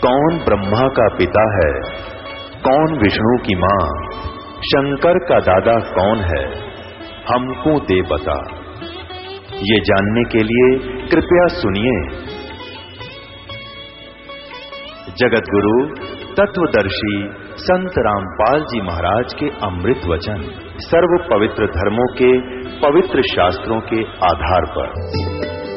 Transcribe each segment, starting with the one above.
कौन ब्रह्मा का पिता है, कौन विष्णु की मां, शंकर का दादा कौन है, हमको दे बता। ये जानने के लिए कृपया सुनिए। जगत गुरु तत्वदर्शी संत रामपाल जी महाराज के अमृत वचन सर्व पवित्र धर्मों के पवित्र शास्त्रों के आधार पर।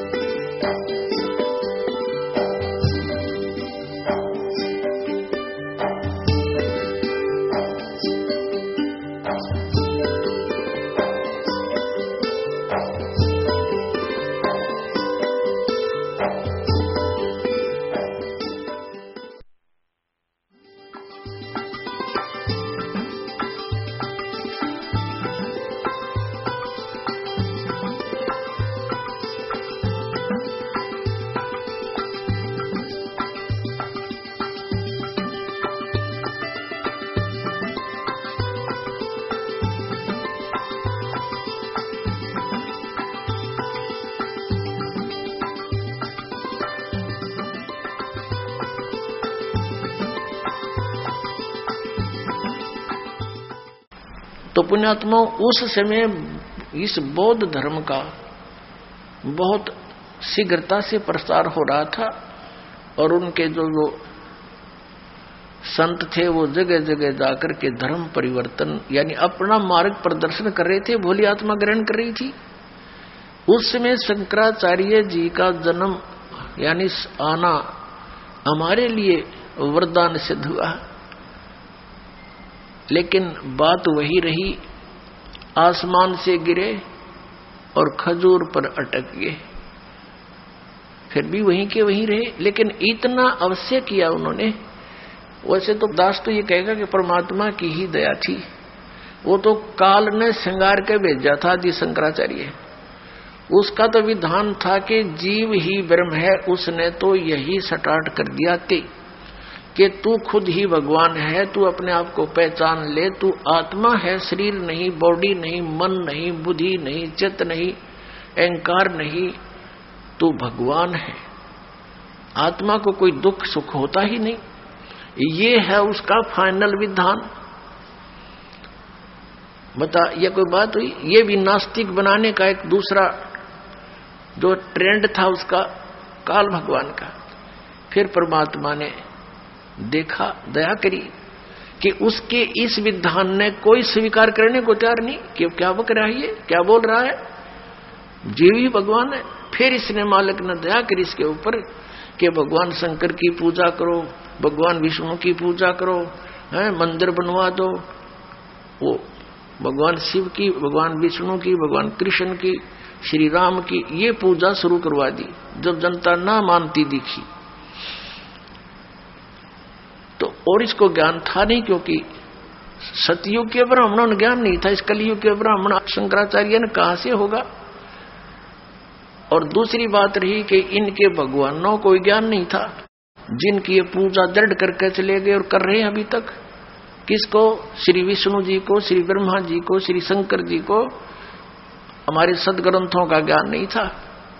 तो पुण्यात्मा उस समय इस बौद्ध धर्म का बहुत शीघ्रता से प्रसार हो रहा था और उनके जो संत थे वो जगह जगह जाकर के धर्म परिवर्तन यानी अपना मार्ग प्रदर्शन कर रहे थे, भोली आत्मा ग्रहण कर रही थी। उस समय शंकराचार्य जी का जन्म यानी आना हमारे लिए वरदान सिद्ध हुआ। लेकिन बात वही रही, आसमान से गिरे और खजूर पर अटक गए, फिर भी वहीं के वहीं रहे। लेकिन इतना अवश्य किया उन्होंने। वैसे तो दास तो ये कहेगा कि परमात्मा की ही दया थी, वो तो काल ने श्रृंगार के भेजा था आदि शंकराचार्य। उसका तो विधान था कि जीव ही ब्रह्म है, उसने तो यही स्टार्ट कर दिया कि तू खुद ही भगवान है, तू अपने आप को पहचान ले, तू आत्मा है, शरीर नहीं, बॉडी नहीं, मन नहीं, बुद्धि नहीं, चित्त नहीं, अहंकार नहीं, तू भगवान है। आत्मा को कोई दुख सुख होता ही नहीं, ये है उसका फाइनल विधान। बता ये कोई बात हुई? ये भी नास्तिक बनाने का एक दूसरा जो ट्रेंड था उसका, काल भगवान का। फिर परमात्मा ने देखा, दया करी कि उसके इस विधान ने कोई स्वीकार करने को तैयार नहीं कि क्या बक रहा है, ये क्या बोल रहा है, जीव ही भगवान है। फिर इसने मालिक ने दया करी इसके ऊपर कि भगवान शंकर की पूजा करो, भगवान विष्णु की पूजा करो, मंदिर बनवा दो, वो भगवान शिव की, भगवान विष्णु की, भगवान कृष्ण की, श्री राम की ये पूजा शुरू करवा दी। जब जनता ना मानती दिखी तो, और इसको ज्ञान था नहीं, क्योंकि सतयुग के ब्राह्मणों ने ज्ञान नहीं था, इस कलयुग के ब्राह्मण शंकराचार्य ने कहां से होगा। और दूसरी बात रही कि इनके भगवानों को ज्ञान नहीं था, जिनकी ये पूजा दृढ़ करके चले गए और कर रहे हैं अभी तक। किसको? श्री विष्णु जी को, श्री ब्रह्मा जी को, श्री शंकर जी को। हमारे सदग्रंथों का ज्ञान नहीं था।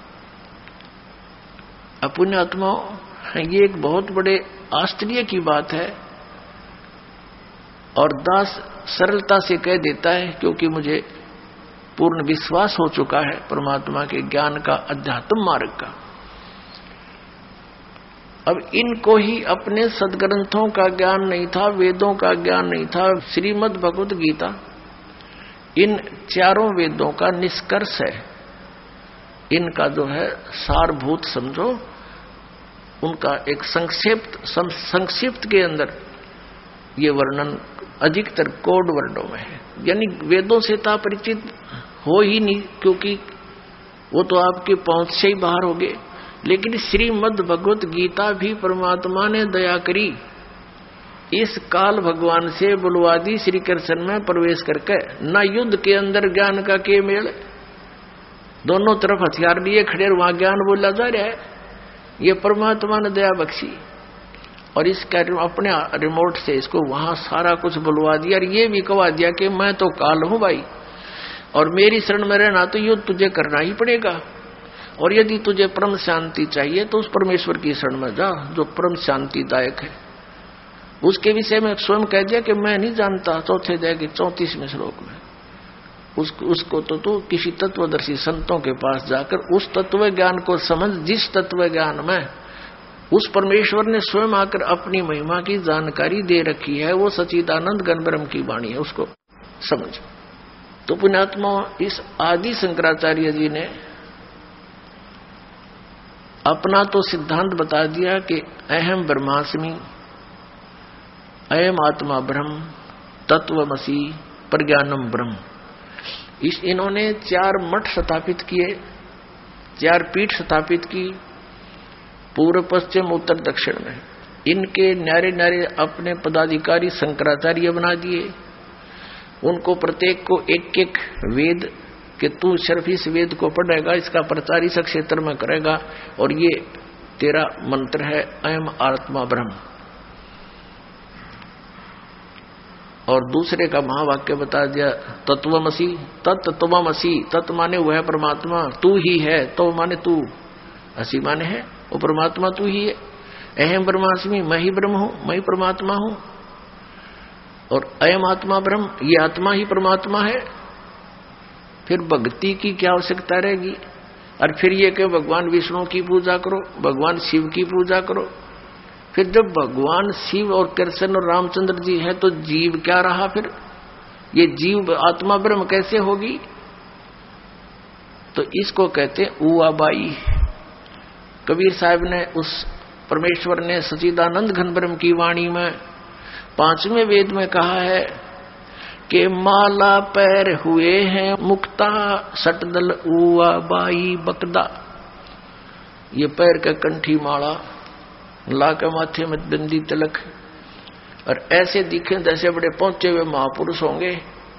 अपुण्य आत्माओं, ये एक बहुत बड़े आश्चर्य की बात है। और दास सरलता से कह देता है, क्योंकि मुझे पूर्ण विश्वास हो चुका है परमात्मा के ज्ञान का, अध्यात्म मार्ग का। अब इनको ही अपने सदग्रंथों का ज्ञान नहीं था, वेदों का ज्ञान नहीं था। श्रीमद् भगवत गीता इन चारों वेदों का निष्कर्ष है, इनका जो है सारभूत समझो, उनका एक संक्षिप्त के अंदर ये वर्णन अधिकतर कोड वर्णों में है। यानी वेदों से तो परिचित हो ही नहीं, क्योंकि वो तो आपके पहुंच से ही बाहर हो गए। लेकिन श्रीमद् भगवत गीता भी परमात्मा ने दया करी, इस काल भगवान से बुलवा दी श्री कृष्ण में प्रवेश करके। न युद्ध के अंदर ज्ञान का के मेल, दोनों तरफ हथियार लिए खड़े, वहां ज्ञान बोला जा रहा है। ये परमात्मा ने दया बख्शी और इसका अपने रिमोट से इसको वहां सारा कुछ बुलवा दिया। और ये भी कहा दिया कि मैं तो काल हूं भाई, और मेरी शरण में रहना तो युद्ध तुझे करना ही पड़ेगा। और यदि तुझे परम शांति चाहिए तो उस परमेश्वर की शरण में जा जो परम शांतिदायक है। उसके विषय में स्वयं कह दिया कि मैं नहीं जानता, चौथे अध्याय के 34वें श्लोक में। उसको तो तू किसी तत्वदर्शी संतों के पास जाकर उस तत्व ज्ञान को समझ, जिस तत्व ज्ञान में उस परमेश्वर ने स्वयं आकर अपनी महिमा की जानकारी दे रखी है, वो सच्चिदानंद घन ब्रह्म की वाणी है, उसको समझ। तो पुण्यात्मा, इस आदि शंकराचार्य जी ने अपना तो सिद्धांत बता दिया कि अहम ब्रह्मास्मि, अयम आत्मा ब्रह्म, तत्वमसि, प्रज्ञानम ब्रह्म। इन्होंने 4 मठ स्थापित किए, 4 पीठ स्थापित की पूर्व पश्चिम उत्तर दक्षिण में। इनके न्यारे न्यारे अपने पदाधिकारी शंकराचार्य बना दिए। उनको प्रत्येक को एक एक वेद कि तू सिर्फ इस वेद को पढ़ेगा, इसका प्रचार इस क्षेत्र में करेगा, और ये तेरा मंत्र है अयम आत्मा ब्रह्म। और दूसरे का महावाक्य बता दिया तत्वमसि, तत्त्वमसि। तत्व माने वह है परमात्मा, तू ही है, तो माने तू, असी माने है वो परमात्मा तू ही है। अहम ब्रह्मास्मि, मैं ही ब्रह्म हूं, मैं ही परमात्मा हूं। और अयम आत्मा ब्रह्म, ये आत्मा ही परमात्मा है। फिर भक्ति की क्या आवश्यकता रहेगी? और फिर ये कि भगवान विष्णु की पूजा करो, भगवान शिव की पूजा करो। फिर जब भगवान शिव और कृष्ण और रामचंद्र जी है तो जीव क्या रहा? फिर ये जीव आत्मा ब्रह्म कैसे होगी? तो इसको कहते उआबाई। कबीर साहब ने, उस परमेश्वर ने सच्चिदानंद घन ब्रह्म की वाणी में 5वें वेद में कहा है कि माला पैर हुए हैं मुक्ता, सटदल उआबाई बकदा। ये पैर का कंठी माला, ला के माथे में बिंदी तिलक, और ऐसे दिखे जैसे बड़े पहुंचे हुए महापुरुष होंगे।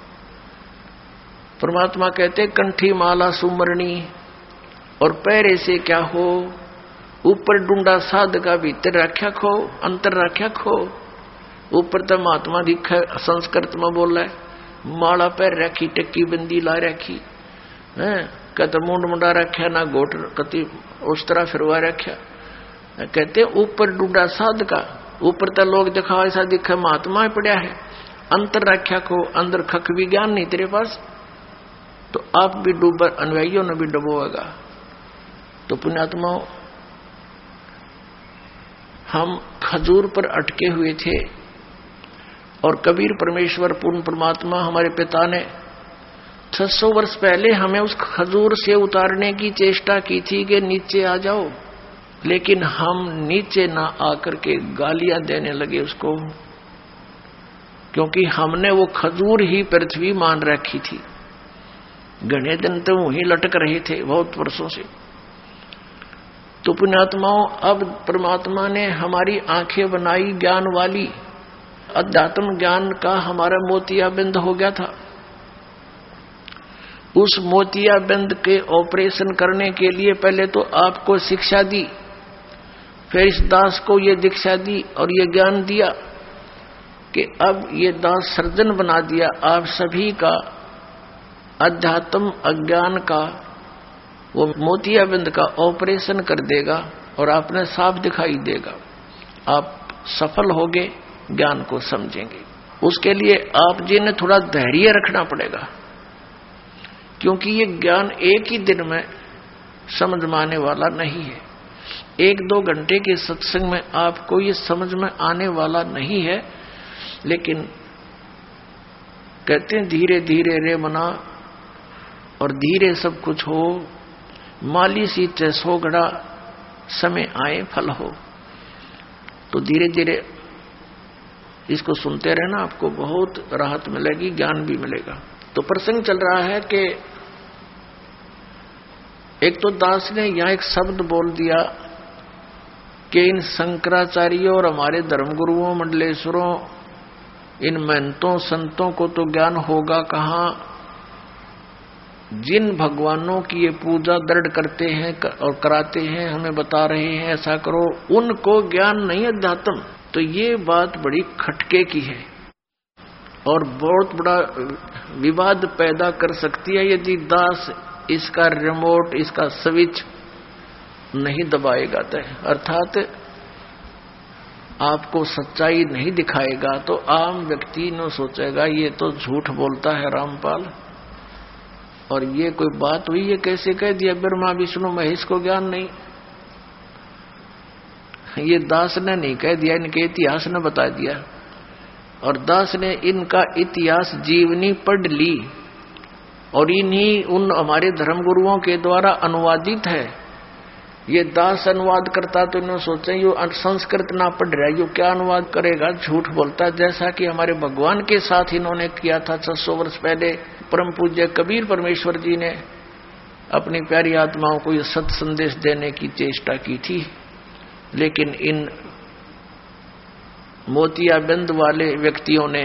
परमात्मा कहते कंठी माला सुमरणी, और पैर ऐसे क्या हो, ऊपर डूंडा साध का भीतर रख्या खो, अंतर रख्या खो। ऊपर तो महात्मा दिखा, संस्कृत में बोला है, माला पैर रखी, टक्की बिंदी ला रखी है, कहते मुंड मुंडा रख्या ना, गोट कति उस तरह फिरवा रख्या। कहते ऊपर डूडा साध का, ऊपर तो लोग दिखावा ऐसा दिखा महात्मा पड़ा है, अंतर रख्या को, अंदर खक भी ज्ञान नहीं तेरे पास, तो आप भी डूबर, अनुयायियों ने भी डुबोएगा। तो पुण्यात्माओं, हम खजूर पर अटके हुए थे, और कबीर परमेश्वर पूर्ण परमात्मा हमारे पिता ने 600 वर्ष पहले हमें उस खजूर से उतारने की चेष्टा की थी कि नीचे आ जाओ, लेकिन हम नीचे ना आकर के गालियां देने लगे उसको, क्योंकि हमने वो खजूर ही पृथ्वी मान रखी थी। घने दिन तो वहीं लटक रहे थे बहुत वर्षों से। तो पुण्यात्माओं, अब परमात्मा ने हमारी आंखें बनाई ज्ञान वाली, अध्यात्म ज्ञान का हमारा मोतियाबिंद हो गया था। उस मोतियाबिंद के ऑपरेशन करने के लिए पहले तो आपको शिक्षा दी, फिर इस दास को ये दीक्षा दी और ये ज्ञान दिया कि अब ये दास सर्जन बना दिया, आप सभी का अध्यात्म अज्ञान का वो मोतियाबिंद का ऑपरेशन कर देगा और आपने साफ दिखाई देगा। आप सफल होगे, ज्ञान को समझेंगे। उसके लिए आप जी ने थोड़ा धैर्य रखना पड़ेगा, क्योंकि ये ज्ञान एक ही दिन में समझ में आने वाला नहीं है। 1-2 घंटे के सत्संग में आपको ये समझ में आने वाला नहीं है। लेकिन कहते हैं धीरे धीरे रे मना, और धीरे सब कुछ हो, माली सी सो घड़ा, समय आए फल हो। तो धीरे धीरे इसको सुनते रहना, आपको बहुत राहत मिलेगी, ज्ञान भी मिलेगा। तो प्रसंग चल रहा है कि एक तो दास ने यहां एक शब्द बोल दिया कि इन शंकराचार्यों और हमारे धर्मगुरुओं, मंडलेश्वरों, इन महंतों संतों को तो ज्ञान होगा कहां। जिन भगवानों की ये पूजा दृढ़ करते हैं और कराते हैं, हमें बता रहे हैं ऐसा करो, उनको ज्ञान नहीं अध्यात्म। तो ये बात बड़ी खटके की है और बहुत बड़ा विवाद पैदा कर सकती है यदि दास इसका रिमोट, इसका स्विच नहीं दबाएगा तय, अर्थात आपको सच्चाई नहीं दिखाएगा तो आम व्यक्ति न सोचेगा ये तो झूठ बोलता है रामपाल, और ये कोई बात हुई, ये कैसे कह दिया ब्रह्मा विष्णु महेश को ज्ञान नहीं। ये दास ने नहीं कह दिया, इनके इतिहास ने बता दिया, और दास ने इनका इतिहास जीवनी पढ़ ली और इन्हीं उन हमारे धर्मगुरुओं के द्वारा अनुवादित है। ये दास अनुवाद करता तो इन्होंने सोचा यो संस्कृत ना पढ़ रहा है, यो क्या अनुवाद करेगा, झूठ बोलता है। जैसा कि हमारे भगवान के साथ इन्होंने किया था 600 वर्ष पहले। परम पूज्य कबीर परमेश्वर जी ने अपनी प्यारी आत्माओं को ये सत संदेश देने की चेष्टा की थी, लेकिन इन मोतियाबिंद वाले व्यक्तियों ने,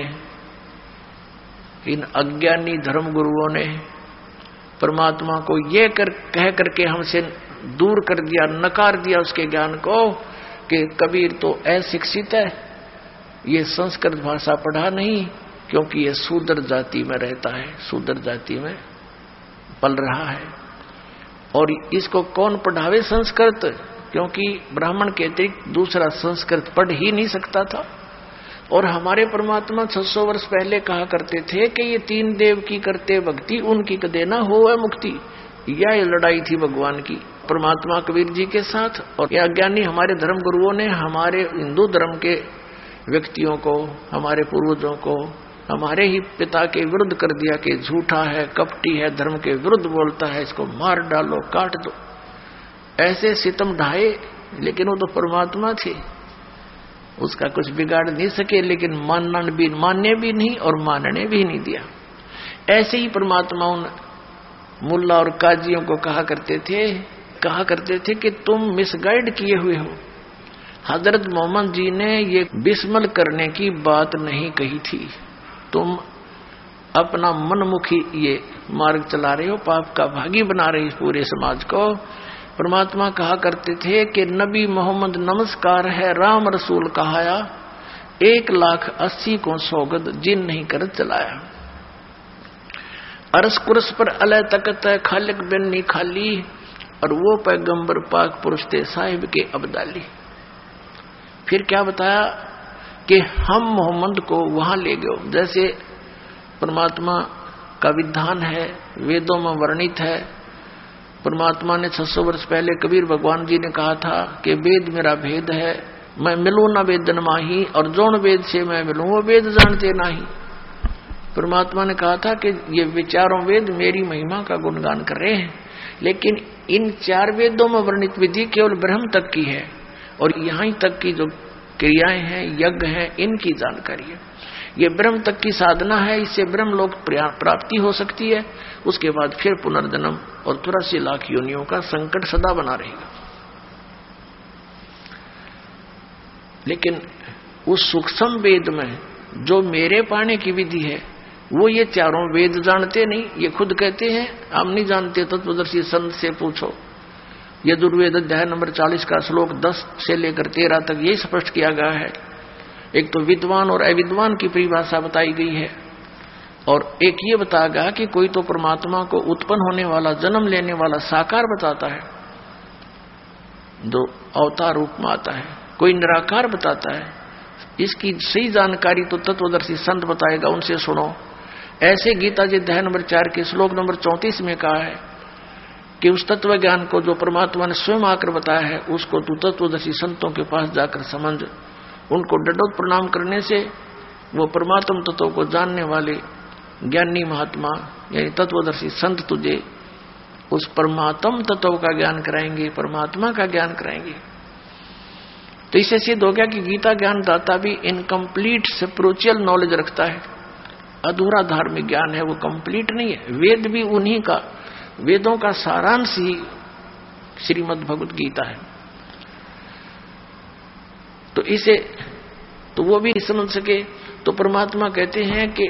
इन अज्ञानी धर्मगुरुओं ने परमात्मा को ये कह करके हमसे दूर कर दिया, नकार दिया उसके ज्ञान को कि कबीर तो अशिक्षित है, ये संस्कृत भाषा पढ़ा नहीं, क्योंकि ये शूद्र जाति में रहता है, शूद्र जाति में पल रहा है। और इसको कौन पढ़ावे संस्कृत, क्योंकि ब्राह्मण के अतिरिक्त दूसरा संस्कृत पढ़ ही नहीं सकता था। और हमारे परमात्मा 600 वर्ष पहले कहा करते थे कि ये 3 देव की करते भक्ति, उनकी कदे ना हो मुक्ति। यह लड़ाई थी भगवान की परमात्मा कबीर जी के साथ। और ये अज्ञानी हमारे धर्म गुरुओं ने हमारे हिंदू धर्म के व्यक्तियों को, हमारे पूर्वजों को हमारे ही पिता के विरुद्ध कर दिया कि झूठा है, कपटी है, धर्म के विरुद्ध बोलता है, इसको मार डालो, काट दो। ऐसे सितम ढाए, लेकिन वो तो परमात्मा थे, उसका कुछ बिगाड़ नहीं सके, लेकिन मानने भी नहीं और मानने भी नहीं दिया। ऐसे ही परमात्मा उन मुल्ला और काजियों को कहा करते थे कि तुम मिसगाइड किए हुए हो। हजरत मोहम्मद जी ने ये बिस्मल करने की बात नहीं कही थी, तुम अपना मनमुखी ये मार्ग चला रहे हो, पाप का भागी बना रहे हो पूरे समाज को। परमात्मा कहा करते थे कि नबी मोहम्मद नमस्कार है, राम रसूल कहाया, 1,80,000 को सौगद जिन नहीं कर चलाया। अरस कुरस पर अलह तकत है, खालिक बिन नहीं खाली, और वो पैगंबर पाक पुरुष थे साहिब के अब्दाली। फिर क्या बताया कि हम मोहम्मद को वहां ले गए, जैसे परमात्मा का विधान है, वेदों में वर्णित है। परमात्मा ने 600 वर्ष पहले कबीर भगवान जी ने कहा था कि वेद मेरा भेद है, मैं मिलूं न वेदन माही, और जोन वेद से मैं मिलूं वो वेद जानते नहीं। परमात्मा ने कहा था कि ये विचारों वेद मेरी महिमा का गुणगान कर रहे हैं, लेकिन इन 4 वेदों में वर्णित विधि केवल ब्रह्म तक की है, और यहां तक की जो क्रियाएं हैं, यज्ञ हैं, इनकी जानकारी है। ये ब्रह्म तक की साधना है, इससे ब्रह्म लोक प्राप्ति हो सकती है। उसके बाद फिर पुनर्जन्म और 83 लाख योनियों का संकट सदा बना रहेगा। लेकिन उस सूक्ष्म वेद में जो मेरे पाने की विधि है, वो ये 4 वेद जानते नहीं। ये खुद कहते हैं हम नहीं जानते, तत्वदर्शी संत से पूछो। यजुर्वेद अध्याय नंबर 40 का श्लोक 10 से लेकर 13 तक यही स्पष्ट किया गया है। एक तो विद्वान और अविद्वान की परिभाषा बताई गई है, और एक ये बताया गया कि कोई तो परमात्मा को उत्पन्न होने वाला, जन्म लेने वाला साकार बताता है, जो अवतार रूप में आता है, कोई निराकार बताता है। इसकी सही जानकारी तो तत्वदर्शी संत बताएगा, उनसे सुनो। ऐसे गीता जी अध्याय नंबर 4 के श्लोक नंबर 34 में कहा है कि उस तत्व ज्ञान को जो परमात्मा ने स्वयं आकर बताया है, उसको तू तत्वदर्शी संतों के पास जाकर समझ। उनको डडोत प्रणाम करने से वो परमात्म तत्व को जानने वाले ज्ञानी महात्मा यानी तत्वदर्शी संत तुझे उस परमात्म तत्व का ज्ञान कराएंगे, परमात्मा का ज्ञान कराएंगे। तो इससे सिद्ध हो गया कि गीता ज्ञान दाता भी इनकम्प्लीट स्पिरिचुअल नॉलेज रखता है, अधूरा धार्मिक ज्ञान है, वो कंप्लीट नहीं है। वेद भी उन्हीं का, वेदों का सारांश ही श्रीमद् भगवत गीता है। तो इसे तो वो भी समझ सके। तो परमात्मा कहते हैं कि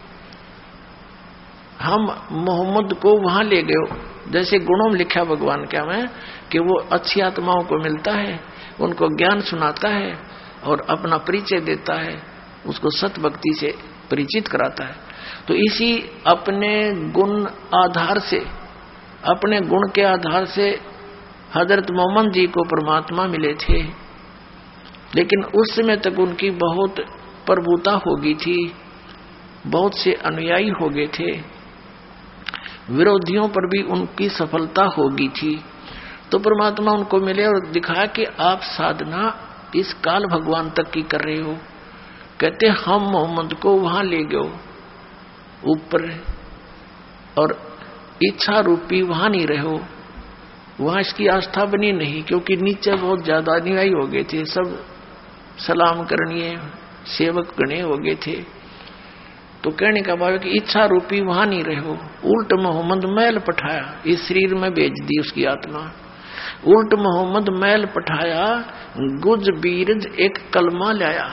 हम मोहम्मद को वहां ले गए, जैसे गुणों में लिखा भगवान क्या में कि वो अच्छी आत्माओं को मिलता है, उनको ज्ञान सुनाता है और अपना परिचय देता है, उसको सत भक्ति से परिचित कराता है। तो इसी अपने गुण आधार से, अपने गुण के आधार से हजरत मोहम्मद जी को परमात्मा मिले थे, लेकिन उस समय तक उनकी बहुत प्रभुता हो गई थी, बहुत से अनुयायी हो गए थे, विरोधियों पर भी उनकी सफलता हो गई थी। तो परमात्मा उनको मिले और दिखाया कि आप साधना इस काल भगवान तक की कर रहे हो। कहते हम मोहम्मद को वहां ले गए ऊपर, और इच्छा रूपी वहां नहीं रहे हो, वहां इसकी आस्था बनी नहीं, क्योंकि नीचे बहुत ज्यादा अनुयायी हो गए थे, सब सलाम करनीय सेवक गणे हो गए थे। तो कहने का भाव है कि इच्छा रूपी वहां नहीं रहे हो, उल्ट मोहम्मद मैल पठाया, इस शरीर में भेज दी उसकी आत्मा। उल्ट मोहम्मद मैल पठाया, गुज बीरज एक कलमा लाया।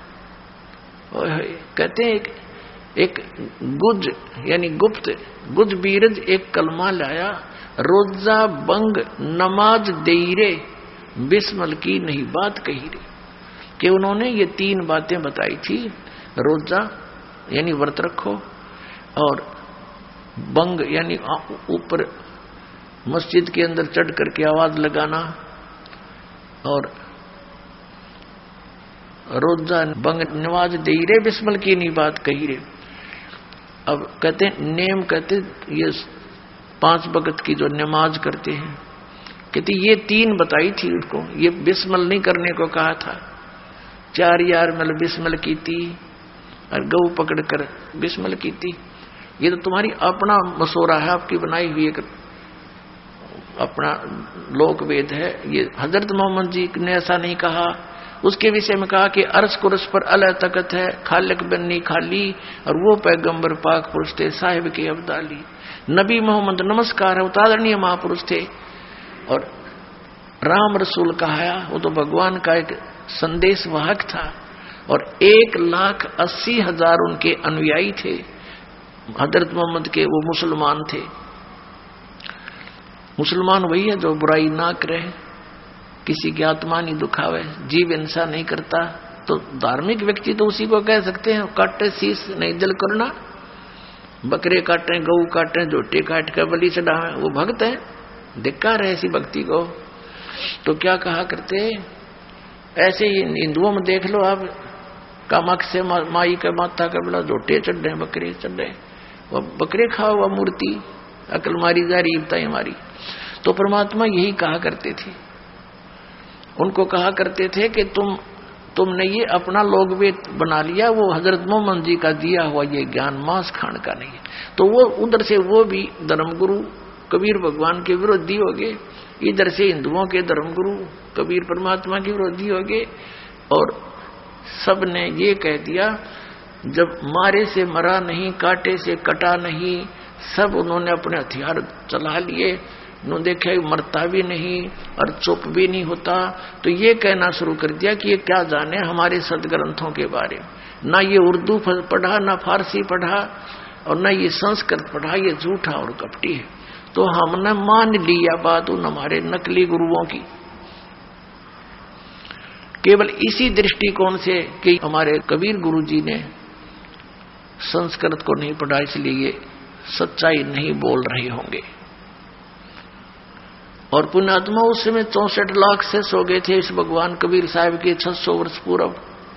कहते हैं एक गुज यानी गुप्त, गुज बीरज एक कलमा लाया, रोजा बंग नमाज देरे, बिस्मल की नहीं बात कही रे। कि उन्होंने ये 3 बातें बताई थी, रोजा यानी व्रत रखो, और बंग यानी ऊपर मस्जिद के अंदर चढ़ करके आवाज लगाना, और रोजा बंग नमाज देरे, बिस्मल की नहीं बात कही रे। अब कहते नेम, कहते ये 5 वक्त की जो नमाज करते हैं, कहते ये 3 बताई थी उनको, ये बिस्मल नहीं करने को कहा था। 4 यार मतलब बिस्मल की थी, और गऊ पकड़कर बिस्मल की थी। ये तो तुम्हारी अपना मसौरा है, आपकी बनाई हुई एक अपना लोक वेद है। ये हजरत मोहम्मद जी ने ऐसा नहीं कहा। उसके विषय में कहा कि अर्श कुर्स पर अल्लाह तकत है, खालिक बन्नी खाली, और वो पैगंबर पाक पुरुष थे, साहिब के अब्दाली। नबी मोहम्मद नमस्कार है, उतारणीय महापुरुष थे। और राम रसूल कहा, वो तो भगवान का एक संदेश वाहक था, और 1,80,000 उनके अनुयायी थे हजरत मोहम्मद के। वो मुसलमान थे। मुसलमान वही है जो बुराई ना करे, किसी की आत्मा नहीं दुखावे, जीव हिंसा नहीं करता। तो धार्मिक व्यक्ति तो उसी को कह सकते हैं। काटे शीश नहीं जल करना, बकरे काटे, गऊ काटे, जोटे काट कर बलि चढ़ावे, वो भक्त है। धिक्कार है ऐसी भक्ति को। तो क्या कहा करते, ऐसे ही हिंदुओं में देख लो आप, कामाख्या माई का माता का बोला जोटे चढ़ रहे, बकरे चढ़ रहे, वो बकरे खाओ, वह मूर्ति अकल मारी जा रही बताई हमारी। तो परमात्मा यही कहा करते थे, उनको कहा करते थे कि तुमने ये अपना लोक वेद बना लिया, वो हजरत मोहम्मद जी का दिया हुआ ये ज्ञान मांस खाने का नहीं है। तो वो उधर से वो भी धर्मगुरु कबीर भगवान के विरोधी हो गए, इधर से हिंदुओं के धर्मगुरु कबीर परमात्मा के विरोधी हो गए। और सब ने ये कह दिया, जब मारे से मरा नहीं, काटे से कटा नहीं, सब उन्होंने अपने हथियार चला लिए। उन्होंने देखा मरता भी नहीं और चुप भी नहीं होता। तो ये कहना शुरू कर दिया कि ये क्या जाने हमारे सदग्रंथों के बारे में। ना ये उर्दू पढ़ा, ना फारसी पढ़ा, और ना ये संस्कृत पढ़ा, ये झूठा और कपटी है। तो हमने मान लिया बात उन हमारे नकली गुरुओं की, केवल इसी दृष्टिकोण से कि हमारे कबीर गुरु जी ने संस्कृत को नहीं पढ़ा, इसलिए ये सच्चाई नहीं बोल रहे होंगे। और पुण्यात्मा उस समय 64 लाख से सो गए थे इस भगवान कबीर साहब के 600 वर्ष पूर्व।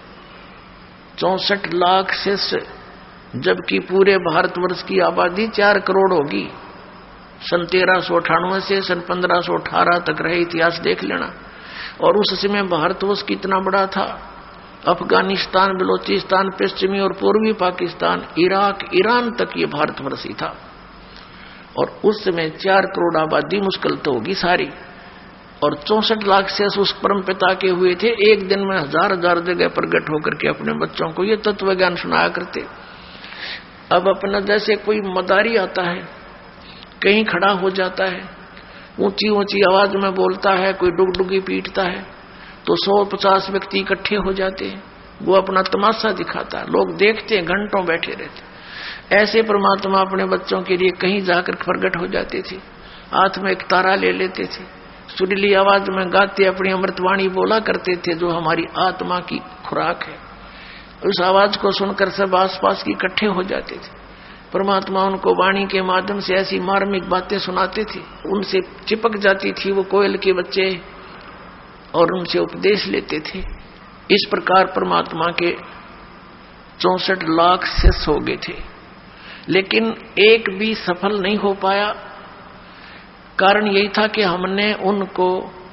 64 लाख से, जबकि पूरे भारतवर्ष की आबादी 4 करोड़ होगी। सन 1398 से सन 1518 तक रहे, इतिहास देख लेना। और उस समय भारतवर्ष कितना बड़ा था। अफगानिस्तान, बलोचिस्तान, पश्चिमी और पूर्वी पाकिस्तान, इराक, ईरान तक ये भारतवर्ष ही था। और उस समय 4 करोड़ आबादी मुश्किल तो होगी सारी। और 64 लाख से उस परम पिता के हुए थे। एक दिन में 1000 जगह प्रकट होकर के अपने बच्चों को ये तत्व ज्ञान सुनाया करते। अब अपना जैसे कोई मदारी आता है, कहीं खड़ा हो जाता है, ऊंची ऊंची आवाज में बोलता है, कोई डुगडुगी पीटता है, तो 150 व्यक्ति इकट्ठे हो जाते हैं। वो अपना तमाशा दिखाता है, लोग देखते हैं, घंटों बैठे रहते। ऐसे परमात्मा अपने बच्चों के लिए कहीं जाकर प्रकट हो जाते थे। हाथ में एक तारा ले लेते थे, सुरीली आवाज में गाते अपनी अमृतवाणी बोला करते थे, जो हमारी आत्मा की खुराक है। उस आवाज को सुनकर सब आसपास की इकट्ठे हो जाते थे। परमात्मा उनको वाणी के माध्यम से ऐसी मार्मिक बातें सुनाते थे, उनसे चिपक जाती थी वो कोयल के बच्चे और उनसे उपदेश लेते थे। इस प्रकार परमात्मा के 64 लाख शिष्य हो गए थे, लेकिन एक भी सफल नहीं हो पाया। कारण यही था कि हमने उनको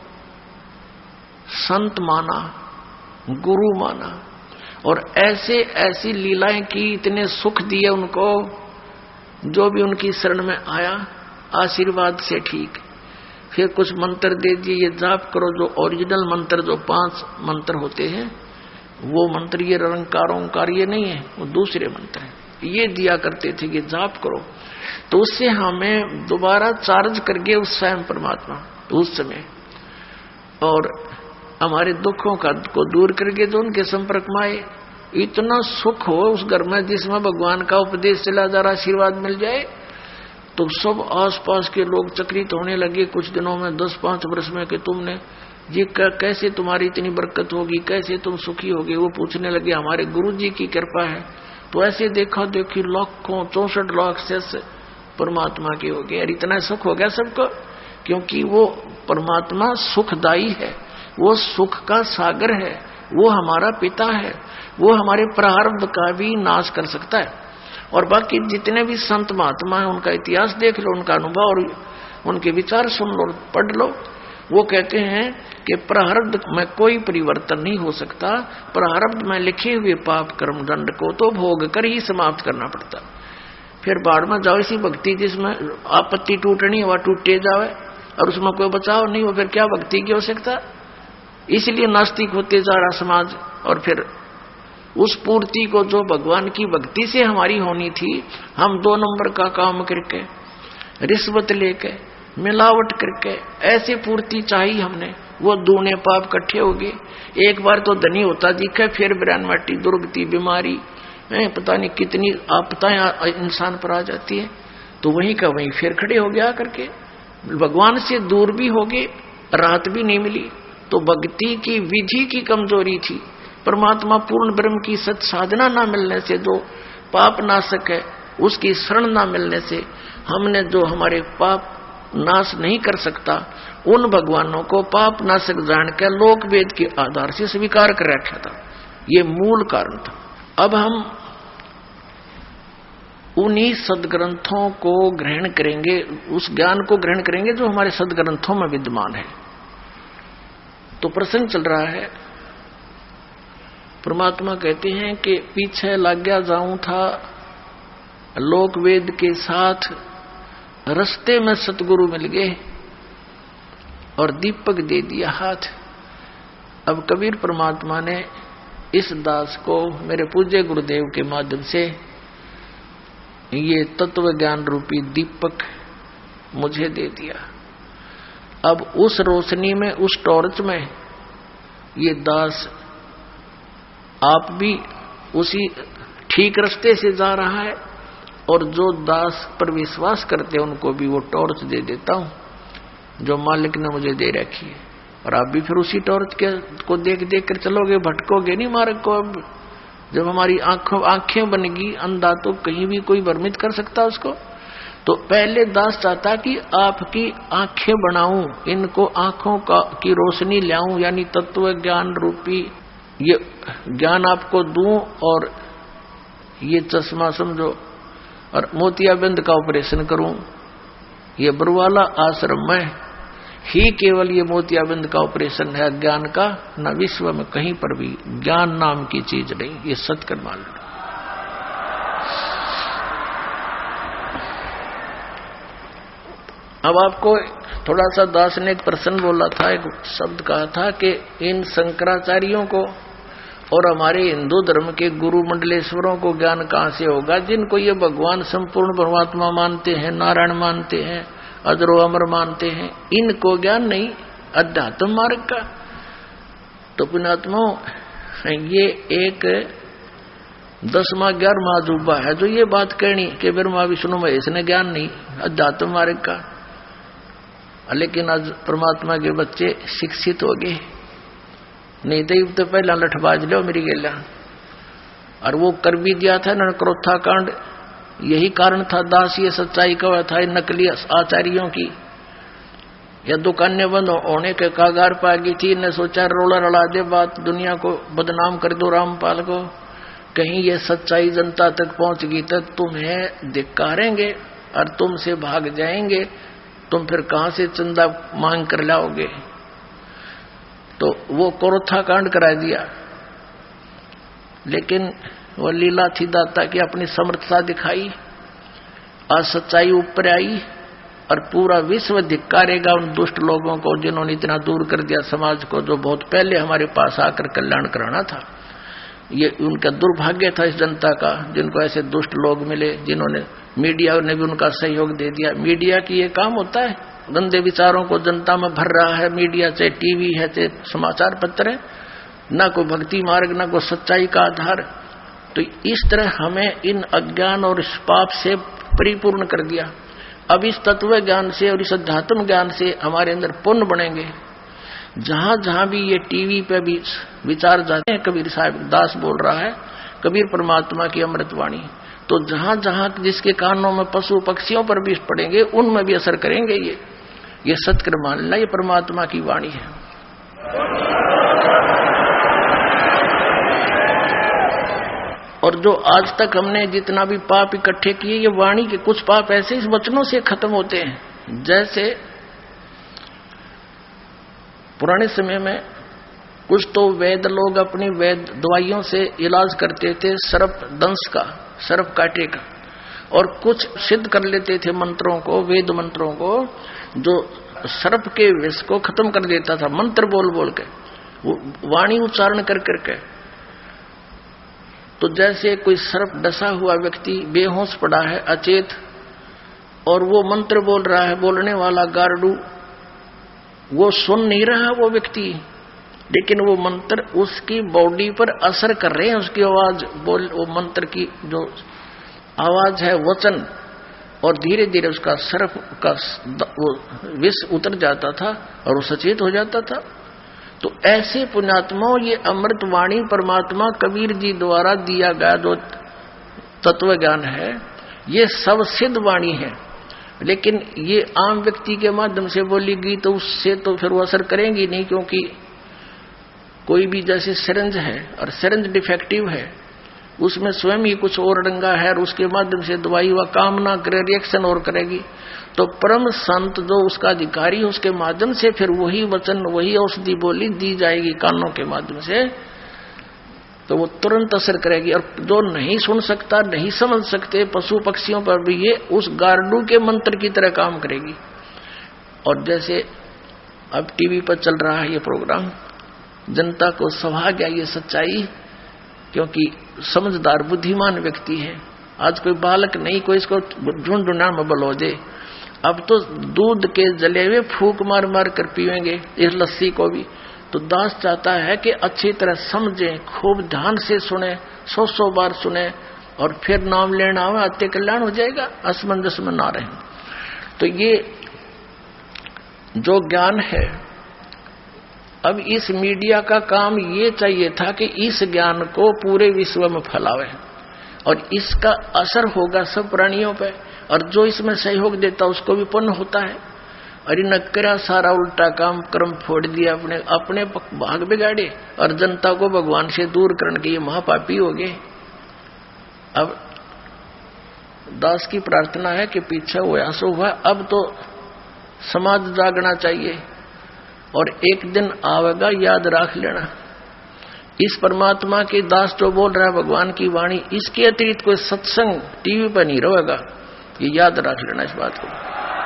संत माना, गुरु माना और ऐसे ऐसी लीलाएं की, इतने सुख दिए उनको, जो भी उनकी शरण में आया आशीर्वाद से ठीक। फिर कुछ मंत्र दे दिए, ये जाप करो, जो ओरिजिनल मंत्र, जो 5 मंत्र होते हैं वो मंत्र, ये निरंकार ओंकार ये नहीं है, वो दूसरे मंत्र है, ये दिया करते थे कि जाप करो। तो उससे हमें दोबारा चार्ज कर गए उस स्वयं परमात्मा उस समय, और हमारे दुखों को दूर करके जो उनके संपर्क में आए। इतना सुख हो उस घर में जिसमें भगवान का उपदेश चला जा रहा, आशीर्वाद मिल जाए, तो सब आसपास के लोग चकित होने लगे कुछ दिनों में, 10-5 वर्ष में, कि तुमने ये कैसे तुम्हारी इतनी बरकत होगी, कैसे तुम सुखी होगे। वो पूछने लगे, हमारे गुरु जी की कृपा है। तो ऐसे देखा देखी लाखों 64 लाख शिष्य परमात्मा के हो गए। और इतना सुख हो गया सबको, क्योंकि वो परमात्मा सुखदायी है, वो सुख का सागर है, वो हमारा पिता है, वो हमारे प्रारब्ध का भी नाश कर सकता है। और बाकी जितने भी संत महात्मा हैं उनका इतिहास देख लो, उनका अनुभव और उनके विचार सुन लो, पढ़ लो। वो कहते हैं कि प्रारब्ध में कोई परिवर्तन नहीं हो सकता, प्रारब्ध में लिखे हुए पाप कर्म दंड को तो भोग कर ही समाप्त करना पड़ता। फिर बाढ़ में जाओ ऐसी भक्ति जिसमें आपत्ति टूटनी वह टूटे जावे और उसमें कोई बचाव नहीं हो, फिर क्या भक्ति की आवश्यकता। इसलिए नास्तिक होते जा रहा समाज। और फिर उस पूर्ति को जो भगवान की भक्ति से हमारी होनी थी, हम 2 नंबर का काम करके, रिश्वत लेके, मिलावट करके ऐसे पूर्ति चाहिए हमने, वो दूने पाप इकट्ठे हो गए। एक बार तो धनी होता दिखे, फिर बिरानवाटी, दुर्गति, बीमारी, पता नहीं कितनी आपदाएं इंसान पर आ जाती है, तो वहीं का वहीं फिर खड़े हो गया करके, भगवान से दूर भी हो गए, राहत भी नहीं मिली। तो भक्ति की विधि की कमजोरी थी। परमात्मा पूर्ण ब्रह्म की सत साधना ना मिलने से, जो पाप नाशक है उसकी शरण ना मिलने से, हमने जो हमारे पाप नाश नहीं कर सकता, उन भगवानों को पाप नाशक जान के लोक वेद के आधार से स्वीकार कर रखा था। ये मूल कारण था। अब हम उन्हीं सदग्रंथों को ग्रहण करेंगे, उस ज्ञान को ग्रहण करेंगे जो हमारे सदग्रंथों में विद्यमान है। तो प्रसंग चल रहा है, परमात्मा कहते हैं कि पीछे लग गया जाऊं था लोक वेद के साथ, रास्ते में सतगुरु मिल गए और दीपक दे दिया हाथ। अब कबीर परमात्मा ने इस दास को मेरे पूज्य गुरुदेव के माध्यम से ये तत्व ज्ञान रूपी दीपक मुझे दे दिया। अब उस रोशनी में, उस टॉर्च में ये दास आप भी उसी ठीक रास्ते से जा रहा है, और जो दास पर विश्वास करते हैं उनको भी वो टॉर्च दे देता हूं जो मालिक ने मुझे दे रखी है। और आप भी फिर उसी टॉर्च को देख देख कर चलोगे, भटकोगे नहीं मार्ग को। अब जब हमारी आंखें बनेगी, अंधा तो कहीं भी कोई भ्रमित कर सकता उसको। तो पहले दास चाहता कि आपकी आंखें बनाऊं, इनको आंखों की रोशनी लाऊं, यानी तत्व ज्ञान रूपी ये ज्ञान आपको दूं, और ये चश्मा समझो, और मोतियाबिंद का ऑपरेशन करूं। ये बरवाला आश्रम में ही केवल ये मोतियाबिंद का ऑपरेशन है ज्ञान का, न विश्व में कहीं पर भी ज्ञान नाम की चीज नहीं। ये सत्य मालूम। अब आपको थोड़ा सा दास ने एक प्रश्न बोला था, एक शब्द कहा था कि इन शंकराचार्यों को और हमारे हिंदू धर्म के गुरु मंडलेश्वरों को ज्ञान कहां से होगा, जिनको ये भगवान संपूर्ण परमात्मा मानते हैं, नारायण मानते हैं, अजरो अमर मानते हैं, इनको ज्ञान नहीं अध्यात्म मार्ग का। तो पुण्यात्माओं, ये एक 10वां 11वां अजूबा है जो ये बात कहनी कि ब्रह्मा विष्णु महेश ने ज्ञान नहीं अध्यात्म मार्ग का। लेकिन आज परमात्मा के बच्चे शिक्षित हो गए। नहीं तो पहला लठबाज लो मेरी गेला, और वो कर भी दिया था ना क्रोथा कांड, यही कारण था दास ये सच्चाई का था नकली आचार्यों की। या दुकानें बंद होने के कागार पा गई थी, ने सोचा रोला रला दे बात, दुनिया को बदनाम कर दो रामपाल को। कहीं ये सच्चाई जनता तक पहुंच गई तक तुम्हें धिक्कारेंगे और तुमसे भाग जाएंगे, तुम फिर कहां से चंदा मांग कर लाओगे। तो वो कोरोथा कांड करा दिया। लेकिन वो लीला थी दाता की, अपनी समर्थता दिखाई, आज सच्चाई ऊपर आई और पूरा विश्व धिक्कारेगा उन दुष्ट लोगों को जिन्होंने इतना दूर कर दिया समाज को, जो बहुत पहले हमारे पास आकर कल्याण कराना था। ये उनका दुर्भाग्य था इस जनता का, जिनको ऐसे दुष्ट लोग मिले, जिन्होंने मीडिया ने भी उनका सहयोग दे दिया। मीडिया की ये काम होता है, गंदे विचारों को जनता में भर रहा है मीडिया, चाहे टीवी है चाहे समाचार पत्र है, ना कोई भक्ति मार्ग ना कोई सच्चाई का आधार। तो इस तरह हमें इन अज्ञान और इस पाप से परिपूर्ण कर दिया। अब इस तत्व ज्ञान से और इस अध्यात्म ज्ञान से हमारे अंदर पुण्य बनेंगे। जहां जहां भी ये टीवी पे भी विचार जाते हैं, कबीर साहब दास बोल रहा है कबीर परमात्मा की अमृतवाणी, तो जहां जहां जिसके कानों में पशु पक्षियों पर भी पड़ेंगे उनमें भी असर करेंगे। ये सत्कर मान लेना, ये परमात्मा की वाणी है। और जो आज तक हमने जितना भी पाप इकट्ठे किए, ये वाणी के कुछ पाप ऐसे इस वचनों से खत्म होते हैं। जैसे पुराने समय में कुछ तो वैद्य लोग अपनी वैद्य दवाइयों से इलाज करते थे, सर्प दंश का, सर्प काटे का, और कुछ सिद्ध कर लेते थे मंत्रों को, वेद मंत्रों को, जो सर्प के विष को खत्म कर देता था, मंत्र बोल बोल के, वाणी उच्चारण कर करके। तो जैसे कोई सर्प डसा हुआ व्यक्ति बेहोश पड़ा है, अचेत, और वो मंत्र बोल रहा है, बोलने वाला गारडू वो सुन नहीं रहा वो व्यक्ति, लेकिन वो मंत्र उसकी बॉडी पर असर कर रहे हैं, उसकी आवाज बोल, वो मंत्र की जो आवाज है, वचन, और धीरे धीरे उसका सर्प का वो विष उतर जाता था और वो सचेत हो जाता था। तो ऐसे पुण्यात्माओं, ये अमृत वाणी परमात्मा कबीर जी द्वारा दिया गया जो तत्व ज्ञान है, ये सब सिद्ध वाणी है। लेकिन ये आम व्यक्ति के माध्यम से बोलेगी तो उससे तो फिर वो असर करेंगी नहीं, क्योंकि कोई भी जैसे सिरंज है और सिरंज डिफेक्टिव है, उसमें स्वयं ही कुछ और डंगा है और उसके माध्यम से दवाई वह काम ना करे, रिएक्शन और करेगी। तो परम संत जो उसका अधिकारी, उसके माध्यम से फिर वही वचन, वही औषधि बोली दी जाएगी कानों के माध्यम से, तो वो तुरंत असर करेगी। और जो नहीं सुन सकता, नहीं समझ सकते, पशु पक्षियों पर भी ये उस गार्डू के मंत्र की तरह काम करेगी। और जैसे अब टीवी पर चल रहा है ये प्रोग्राम, जनता को सभा गया ये सच्चाई, क्योंकि समझदार बुद्धिमान व्यक्ति है। आज कोई बालक नहीं, कोई इसको ढूंढना में बलो दे। अब तो दूध के जले हुए फूंक मार मार कर पीवेंगे इस लस्सी को भी। तो दास चाहता है कि अच्छी तरह समझें, खूब ध्यान से सुने, 100 बार सुने, और फिर नाम लेना हो, आते कल्याण हो जाएगा, असमंजस में ना रहे। तो ये जो ज्ञान है, अब इस मीडिया का काम ये चाहिए था कि इस ज्ञान को पूरे विश्व में फैलावे, और इसका असर होगा सब प्राणियों पे, और जो इसमें सहयोग देता उसको भी पुण्य होता है। अरे नक्करा सारा उल्टा काम कर्म फोड़ दिया, अपने अपने भाग बिगाड़े और जनता को भगवान से दूर करने के ये महापापी हो गए। अब दास की प्रार्थना है कि पीछे हुआ सो हुआ, अब तो समाज जागना चाहिए, और एक दिन आवेगा, याद रख लेना। इस परमात्मा के दास जो बोल रहा है भगवान की वाणी, इसके अतिरिक्त कोई सत्संग टीवी पर नहीं रहेगा, ये याद रख लेना इस बात को।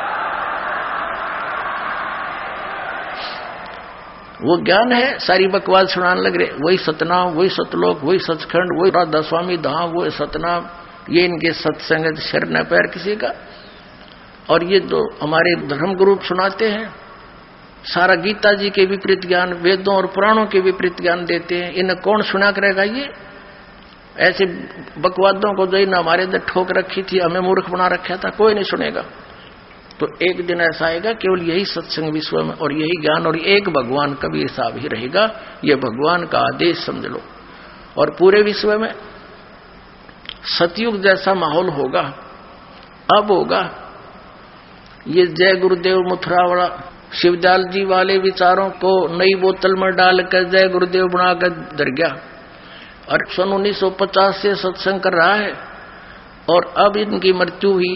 वो ज्ञान है, सारी बकवास सुनाने लग रहे, वही सतनाम, वही सतलोक, वही सचखंड, वही राधा स्वामी धाम, वो सतनाम, ये इनके सत्संग है, सिर न पैर किसी का। और ये जो हमारे धर्म गुरु सुनाते हैं, सारा गीता जी के विपरीत ज्ञान, वेदों और पुराणों के विपरीत ज्ञान देते हैं, इन्हें कौन सुना करेगा? ये ऐसे बकवादों को जो इन हमारे अंदर ठोक रखी थी, हमें मूर्ख बना रखा था, कोई नहीं सुनेगा। तो एक दिन ऐसा आएगा केवल यही सत्संग विश्व में और यही ज्ञान और एक भगवान कबीर साहब ही रहेगा। ये भगवान का आदेश समझ लो। और पूरे विश्व में सतयुग जैसा माहौल होगा। अब होगा ये जय गुरुदेव मथुरा वाला शिवदयाल जी वाले विचारों को नई बोतल में डालकर जय गुरुदेव बनाकर धर गया और सन 1950 से सत्संग कर रहा है और अब इनकी मृत्यु हुई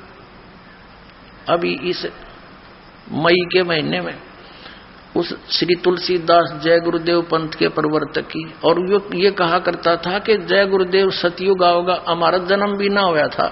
अभी इस मई के महीने में उस श्री तुलसीदास जय गुरुदेव पंथ के प्रवर्तक की। और ये कहा करता था कि जय गुरुदेव सतयुग आओगा, हमारा जन्म भी ना हुआ था।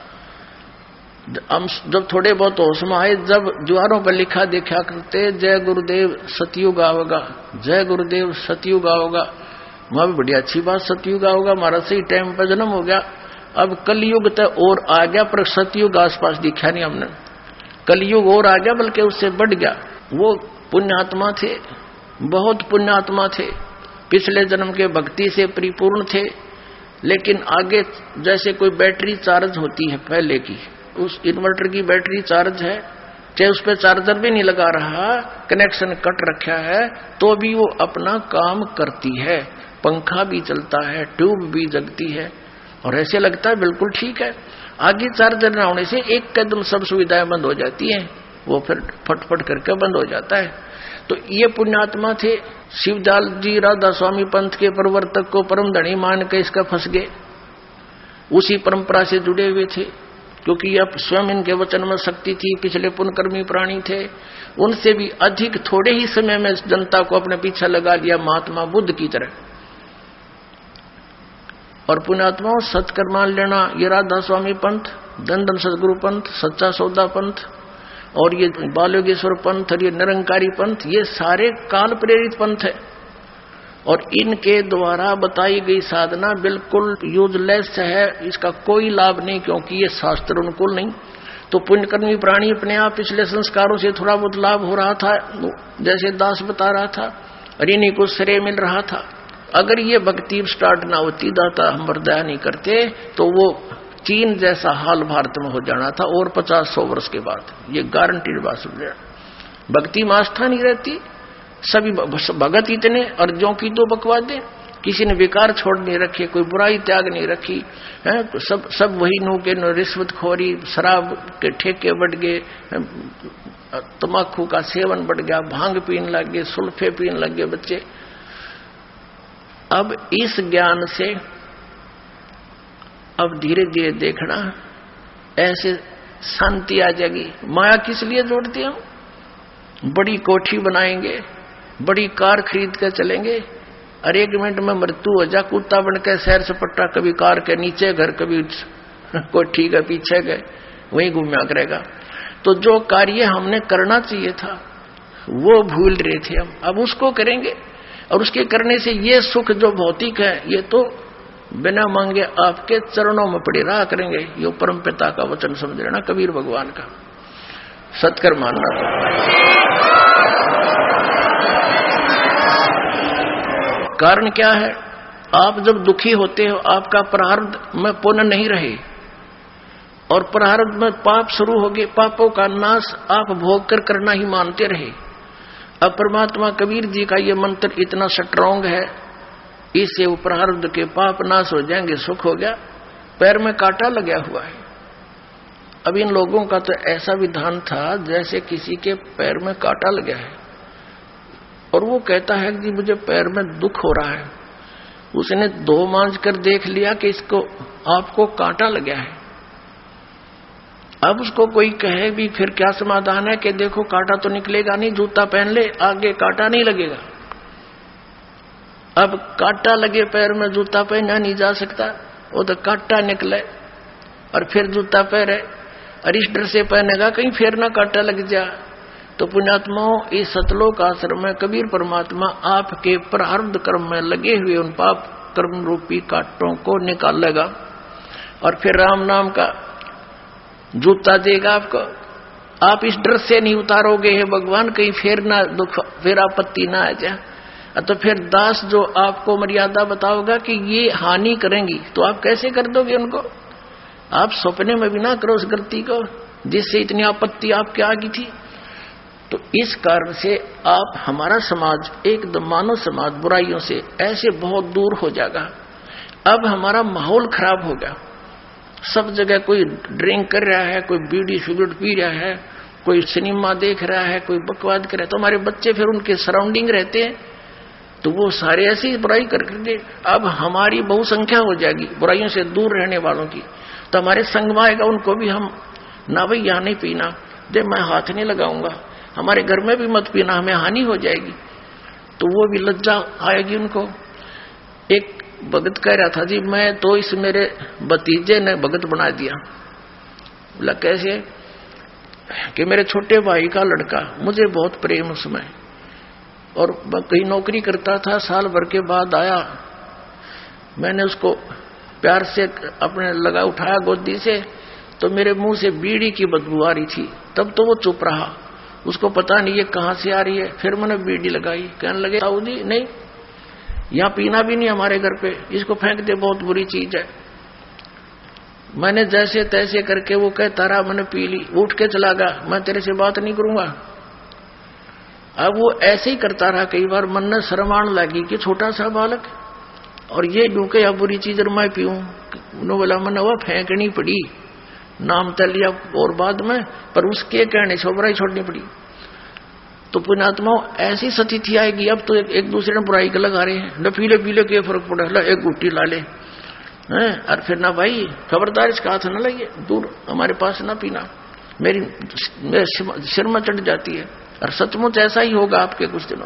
हम जब थोड़े बहुत होश में आए, जब द्वारों पर लिखा देखा करते जय गुरुदेव सतयुग आओगा, जय गुरुदेव सतयुग आओगा। वहां भी बड़ी अच्छी बात, सतयुग आओगा, हमारा सही टाइम पर जन्म हो गया। अब कलयुग तक और आ गया, पर सतयुग आसपास दिखा नहीं हमने। कलयुग और आ गया, बल्कि उससे बढ़ गया। वो पुण्यात्मा थे, बहुत पुण्यात्मा थे, पिछले जन्म के भक्ति से परिपूर्ण थे, लेकिन आगे जैसे कोई बैटरी चार्ज होती है पहले की, उस इन्वर्टर की बैटरी चार्ज है, चाहे उस पर चार्जर भी नहीं लगा रहा, कनेक्शन कट रखा है, तो भी वो अपना काम करती है, पंखा भी चलता है, ट्यूब भी जगती है, और ऐसे लगता है बिल्कुल ठीक है। आगे चार्जर न होने से एक कदम सब सुविधाएं बंद हो जाती हैं, वो फिर फटफट करके बंद हो जाता है। तो ये पुण्यात्मा थे। शिवदयाल जी राधा स्वामी पंथ के प्रवर्तक को परम धनी मान के इसका फंस गए, उसी परंपरा से जुड़े हुए थे, क्योंकि अब स्वयं इनके वचन में शक्ति थी, पिछले पुण्यकर्मी प्राणी थे, उनसे भी अधिक थोड़े ही समय में जनता को अपने पीछे लगा लिया महात्मा बुद्ध की तरह। और पुण्यात्माओं सत्कर मान लेना, ये राधा स्वामी पंथ, धन धन सदगुरु पंथ, सच्चा सौदा पंथ और ये बालयोगेश्वर पंथ और ये निरंकारी पंथ, ये सारे काल प्रेरित पंथ है और इनके द्वारा बताई गई साधना बिल्कुल यूजलेस है, इसका कोई लाभ नहीं, क्योंकि ये शास्त्र अनुकूल नहीं। तो पुण्यकर्मी प्राणी अपने आप पिछले संस्कारों से थोड़ा बहुत लाभ हो रहा था, जैसे दास बता रहा था, और इन्हीं को श्रेय मिल रहा था। अगर ये भक्ति स्टार्ट ना होती, दाता हम वरदान नहीं करते, तो वो चीन जैसा हाल भारत में हो जाना था और 50-100 वर्ष के बाद, ये गारंटीड बात सुन रहे। भक्ति में आस्था नहीं रहती, सभी भगत इतने और जो की तो बकवादे, किसी ने विकार छोड़ नहीं रखे, कोई बुराई त्याग नहीं रखी है, तो सब वही नो के रिश्वतखोरी, शराब के ठेके बढ़ गए, तम्बाकू का सेवन बढ़ गया, भांग पीने लग गए, सुल्फे पीने लग गए बच्चे। अब इस ज्ञान से अब धीरे धीरे देखना, ऐसे शांति आ जाएगी। माया किस लिए जोड़ते हम? बड़ी कोठी बनाएंगे, बड़ी कार खरीद कर चलेंगे, और 1 मिनट में मृत्यु हो जा, कुत्ता बनकर सैर सपट्टा, कभी कार के नीचे घर, कभी कोठी के पीछे गए, वही घूमया करेगा। तो जो कार्य हमने करना चाहिए था वो भूल रहे थे हम, अब उसको करेंगे, और उसके करने से ये सुख जो भौतिक है, ये तो बिना मांगे आपके चरणों में पड़े रहा करेंगे। ये परम पिता का वचन समझ लेना, कबीर भगवान का, सत्कर मानना। कारण क्या है? आप जब दुखी होते हो, आपका प्रारब्ध में पुण्य नहीं रहे और प्रारब्ध में पाप शुरू हो गए, पापों का नाश आप भोग कर करना ही मानते रहे। अब परमात्मा कबीर जी का ये मंत्र इतना स्ट्रॉन्ग है, इससे वो प्रारब्ध के पाप नाश हो जाएंगे, सुख हो गया। पैर में कांटा लगा हुआ है, अब इन लोगों का तो ऐसा विधान था जैसे किसी के पैर में कांटा लगा है, और वो कहता है कि मुझे पैर में दुख हो रहा है। उसने 2 मांझ कर देख लिया कि इसको आपको कांटा लगा है। अब उसको कोई कहे भी फिर क्या समाधान है कि देखो कांटा तो निकलेगा नहीं, जूता पहन ले, आगे कांटा नहीं लगेगा। अब कांटा लगे पैर में जूता पहना नहीं जा सकता, वो तो कांटा निकले और फिर जूता पहने, और इस डर से पहनेगा कहीं फिर ना कांटा लग जा। तो पुण्यात्माओं, इस सतलोक आश्रम में कबीर परमात्मा आपके प्रारब्ध कर्म में लगे हुए उन पाप कर्म रूपी कांटों को निकालेगा और फिर राम नाम का जूता देगा आपको। आप इस डर से नहीं उतारोगे, हे भगवान कहीं फिर ना दुख, फिर आपत्ति ना आ जाए। तो फिर दास जो आपको मर्यादा बताओगा कि ये हानि करेंगी, तो आप कैसे कर दोगे उनको? आप सपने में भी ना करो उस गलती को जिससे इतनी आपत्ति आपके आ गई थी। तो इस कारण से आप, हमारा समाज एकदम मानव समाज बुराइयों से ऐसे बहुत दूर हो जाएगा। अब हमारा माहौल खराब हो गया। सब जगह कोई ड्रिंक कर रहा है, कोई बीड़ी सिगरेट पी रहा है, कोई सिनेमा देख रहा है, कोई बकवाद कर रहा है। तो हमारे बच्चे फिर उनके सराउंडिंग रहते हैं तो वो सारे ऐसी बुराई करके अब हमारी बहुसंख्या हो जाएगी बुराइयों से दूर रहने वालों की। तो हमारे संग में आएगा उनको भी हम ना भाई यहाँ नहीं पीना, जब मैं हाथ नहीं लगाऊंगा, हमारे घर में भी मत पीना, हमें हानि हो जाएगी। तो वो भी लज्जा आएगी उनको। एक भगत कह रहा था, जी मैं तो इस मेरे भतीजे ने भगत बना दिया। बोला कैसे? कि मेरे छोटे भाई का लड़का, मुझे बहुत प्रेम उसमें, और कहीं नौकरी करता था, साल भर के बाद आया, मैंने उसको प्यार से अपने लगा उठाया गोदी से, तो मेरे मुंह से बीड़ी की बदबू आ रही थी। तब तो वो चुप रहा, उसको पता नहीं ये कहां से आ रही है। फिर मैंने बीड़ी लगाई, कहने लगे ताऊ जी नहीं, यहाँ पीना भी नहीं हमारे घर पे, इसको फेंक दे, बहुत बुरी चीज है। मैंने जैसे तैसे करके वो कहता रहा, मैंने पी ली, उठ के चला गया, मैं तेरे से बात नहीं करूंगा। अब वो ऐसे ही करता रहा, कई बार मन में शर्म आने लगी कि छोटा सा बालक और ये डूके या बुरी चीज और मैं पीऊं। उन्होंने बोला मैंने वो फेंकनी पड़ी, नाम तल लिया और बाद में, पर उसके कहने से बुराई छोड़नी पड़ी। तो पुण्यात्मा ऐसी स्थिति आएगी, अब तो एक दूसरे ने बुराई के लगा रहे हैं, न पीले पीले के फर्क पड़ा, ला एक गुट्टी ला ले, और फिर ना भाई खबरदार इसका हाथ न लगे, दूर हमारे पास ना पीना, मेरे सिर में चढ़ जाती है। और सचमुच ऐसा ही होगा आपके कुछ दिनों।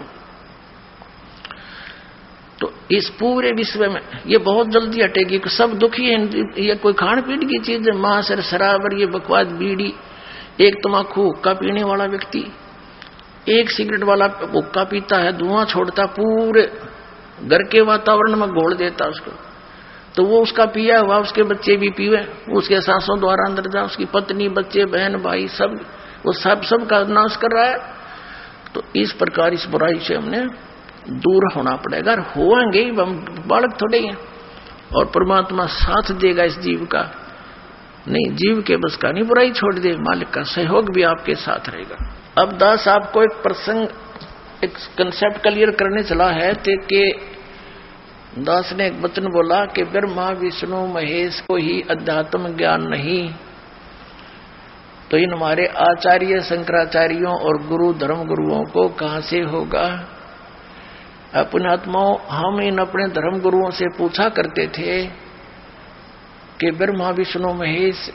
तो इस पूरे विश्व में ये बहुत जल्दी हटेगी कि सब दुखी है। ये कोई खान पीन की चीज है, मांस और शराब और ये बकवास बीड़ी, एक तम्बाकू हुक्का पीने वाला व्यक्ति, एक सिगरेट वाला हुक्का पीता है, धुआं छोड़ता, पूरे घर के वातावरण में घोल देता उसको। तो वो उसका पिया हुआ उसके बच्चे भी पीवे, उसके सांसों द्वारा अंदर जा, उसकी पत्नी बच्चे बहन भाई सब, वो सब का नाश कर रहा है। तो इस प्रकार इस बुराई से हमने दूर होना पड़ेगा। और होंगे ही, हम बालक थोड़े हैं, और परमात्मा साथ देगा इस जीव का, नहीं जीव के बस का नहीं, बुराई छोड़ दे, मालिक का सहयोग भी आपके साथ रहेगा। अब दास आपको एक प्रसंग, एक कंसेप्ट क्लियर करने चला है कि दास ने एक वचन बोला कि ब्रह्मा विष्णु महेश को ही अध्यात्म ज्ञान नहीं, तो इन हमारे आचार्य शंकराचार्यों और गुरु धर्म गुरुओं को कहां से होगा। अपने आत्माओं, हम इन अपने धर्म गुरुओं से पूछा करते थे कि ब्रह्मा विष्णु महेश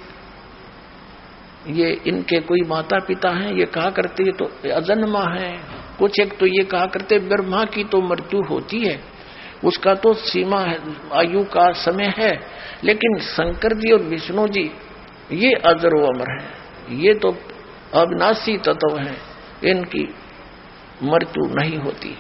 ये इनके कोई माता पिता हैं, ये कहा करते ये तो अजन्मा है। कुछ एक तो ये कहा करते ब्रह्मा की तो मृत्यु होती है, उसका तो सीमा है, आयु का समय है, लेकिन शंकर जी और विष्णु जी ये अजर व अमर है, ये तो अविनाशी तत्व है, इनकी मृत्यु नहीं होती।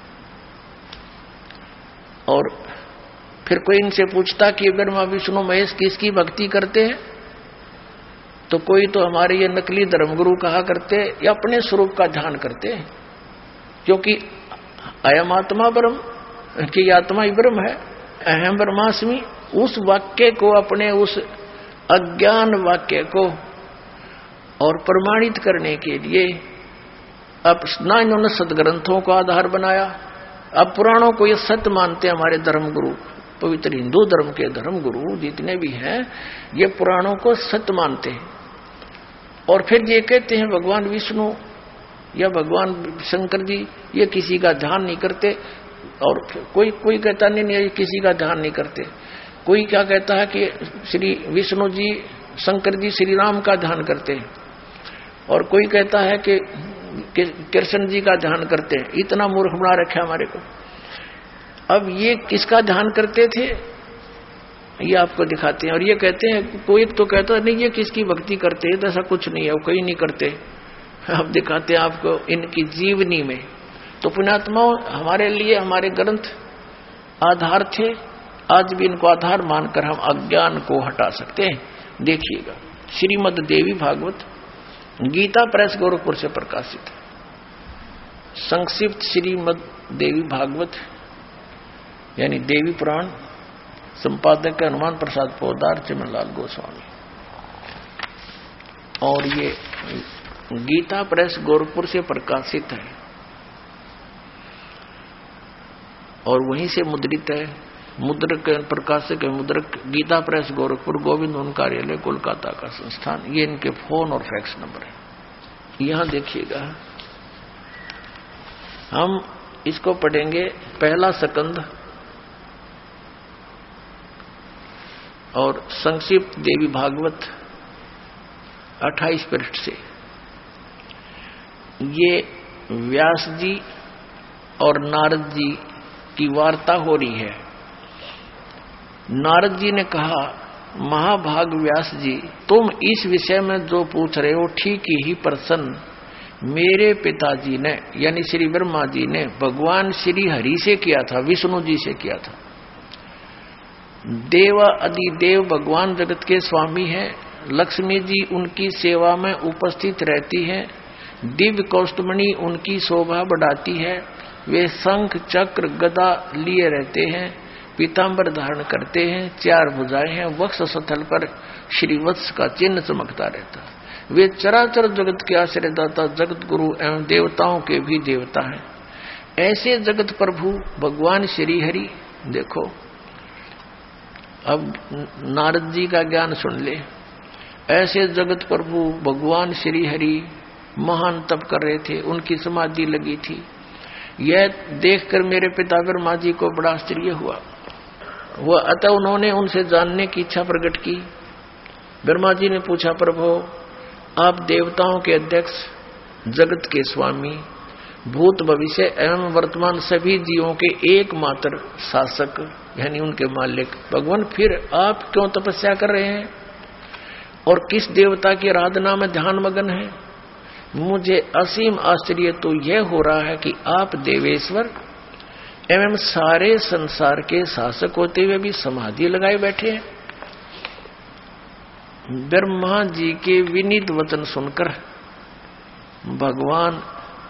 और फिर कोई इनसे पूछता कि ब्रह्मा विष्णु महेश किसकी भक्ति करते हैं, तो कोई तो हमारे ये नकली धर्मगुरु कहा करते या अपने स्वरूप का ध्यान करते हैं, क्योंकि अयम आत्मा ब्रह्म की आत्मा ही ब्रह्म है, अहम ब्रह्मास्मि, उस वाक्य को, अपने उस अज्ञान वाक्य को और प्रमाणित करने के लिए अब ना इन्होंने सदग्रंथों को आधार बनाया, अब पुराणों को ये सत्य मानते हैं हमारे धर्मगुरु, पवित्र हिंदू धर्म के धर्मगुरु जितने भी हैं ये पुराणों को सत्य मानते हैं। और फिर ये कहते हैं भगवान विष्णु या भगवान शंकर जी ये किसी का ध्यान नहीं करते, और कोई कहता नहीं किसी का ध्यान नहीं करते। कोई क्या कहता है कि श्री विष्णु जी शंकर जी श्री राम का ध्यान करते हैं, और कोई कहता है कि कृष्ण जी का ध्यान करते हैं। इतना मूर्ख बना रखा हमारे को। अब ये किसका ध्यान करते थे ये आपको दिखाते हैं, और ये कहते हैं, कोई तो कहता है नहीं ये किसकी भक्ति करते हैं, तो ऐसा कुछ नहीं है, वो कोई नहीं करते। अब दिखाते हैं आपको इनकी जीवनी में। तो पुण्यात्माओं, हमारे लिए हमारे ग्रंथ आधार थे, आज भी इनको आधार मानकर हम अज्ञान को हटा सकते हैं। देखिएगा, श्रीमद् देवी भागवत गीता प्रेस गोरखपुर से प्रकाशित है। संक्षिप्त श्रीमद् देवी भागवत यानी देवी पुराण, संपादक हनुमान प्रसाद पोदार, चिमनलाल गोस्वामी। और ये गीता प्रेस गोरखपुर से प्रकाशित है और वहीं से मुद्रित है। मुद्रक प्रकाशक मुद्रक गीता प्रेस गोरखपुर, गोविंद उन कार्यालय कोलकाता का संस्थान। ये इनके फोन और फैक्स नंबर है। यहां देखिएगा, हम इसको पढ़ेंगे पहला स्कंद और संक्षिप्त देवी भागवत 28 पृष्ठ से। ये व्यास जी और नारद जी की वार्ता हो रही है। नारद जी ने कहा, महाभाग व्यास जी, तुम इस विषय में जो पूछ रहे हो ठीक ही प्रश्न मेरे पिताजी ने यानी श्री ब्रह्मा जी ने भगवान श्री हरि से किया था, विष्णु जी से किया था। देव अधिदेव भगवान जगत के स्वामी हैं। लक्ष्मी जी उनकी सेवा में उपस्थित रहती है। दिव्य कौस्तुमणि उनकी शोभा बढ़ाती है। वे शंख चक्र गदा लिए रहते हैं, पीतांबर धारण करते हैं, 4 भुजाएं हैं, वक्ष स्थल पर श्रीवत्स का चिन्ह चमकता रहता है। वे चराचर जगत के आश्रयदाता, जगत गुरु एवं देवताओं के भी देवता हैं। ऐसे जगत प्रभु भगवान श्री हरि, देखो अब नारद जी का ज्ञान सुन ले। ऐसे जगत प्रभु भगवान श्री हरि महान तप कर रहे थे, उनकी समाधि लगी थी। यह देखकर मेरे पिता ब्रह्मा जी को बड़ा आश्चर्य हुआ। वह अतः उन्होंने उनसे जानने की इच्छा प्रकट की। ब्रह्मा जी ने पूछा, प्रभु आप देवताओं के अध्यक्ष, जगत के स्वामी, भूत भविष्य एवं वर्तमान सभी जीवों के एकमात्र शासक यानी उनके मालिक भगवान, फिर आप क्यों तपस्या कर रहे हैं और किस देवता की आराधना में ध्यान मगन है? मुझे असीम आश्चर्य तो यह हो रहा है कि आप देवेश्वर एवं सारे संसार के शासक होते हुए भी समाधि लगाए बैठे हैं। ब्रह्मा जी के विनीत वचन सुनकर भगवान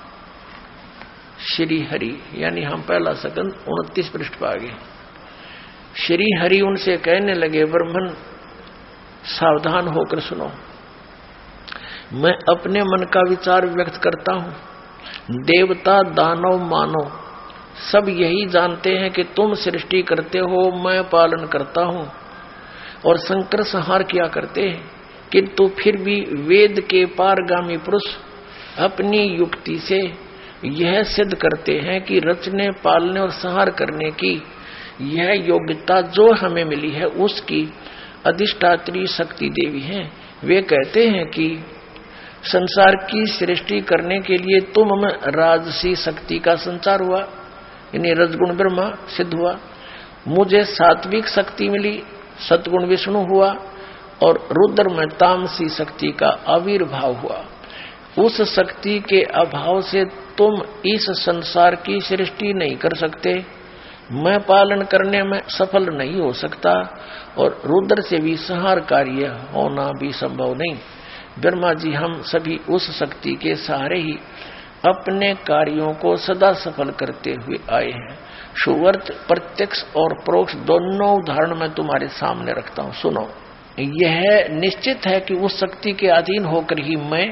श्री हरि यानी हम पहला स्कंद 29 पृष्ठ पर आ गए। श्री हरि उनसे कहने लगे, ब्रह्मन सावधान होकर सुनो, मैं अपने मन का विचार व्यक्त करता हूं। देवता दानव मानव सब यही जानते हैं कि तुम सृष्टि करते हो, मैं पालन करता हूं और संकर संहार किया करते हैं, किंतु फिर भी वेद के पारगामी पुरुष अपनी युक्ति से यह सिद्ध करते हैं कि रचने पालने और संहार करने की यह योग्यता जो हमें मिली है उसकी अधिष्ठात्री शक्ति देवी है। वे कहते हैं कि संसार की सृष्टि करने के लिए तुम में राजसी शक्ति का संचार हुआ, यानी रजगुण ब्रह्मा सिद्ध हुआ। मुझे सात्विक शक्ति मिली, सतगुण विष्णु हुआ और रुद्र में तामसी शक्ति का आविर्भाव हुआ। उस शक्ति के अभाव से तुम इस संसार की सृष्टि नहीं कर सकते, मैं पालन करने में सफल नहीं हो सकता और रुद्र से भी संहार कार्य होना भी संभव नहीं। ब्रह्मा जी हम सभी उस शक्ति के सहारे ही अपने कार्यों को सदा सफल करते हुए आए हैं। सुवर्त प्रत्यक्ष और परोक्ष दोनों उदाहरण मैं तुम्हारे सामने रखता हूं, सुनो। यह निश्चित है कि उस शक्ति के अधीन होकर ही मैं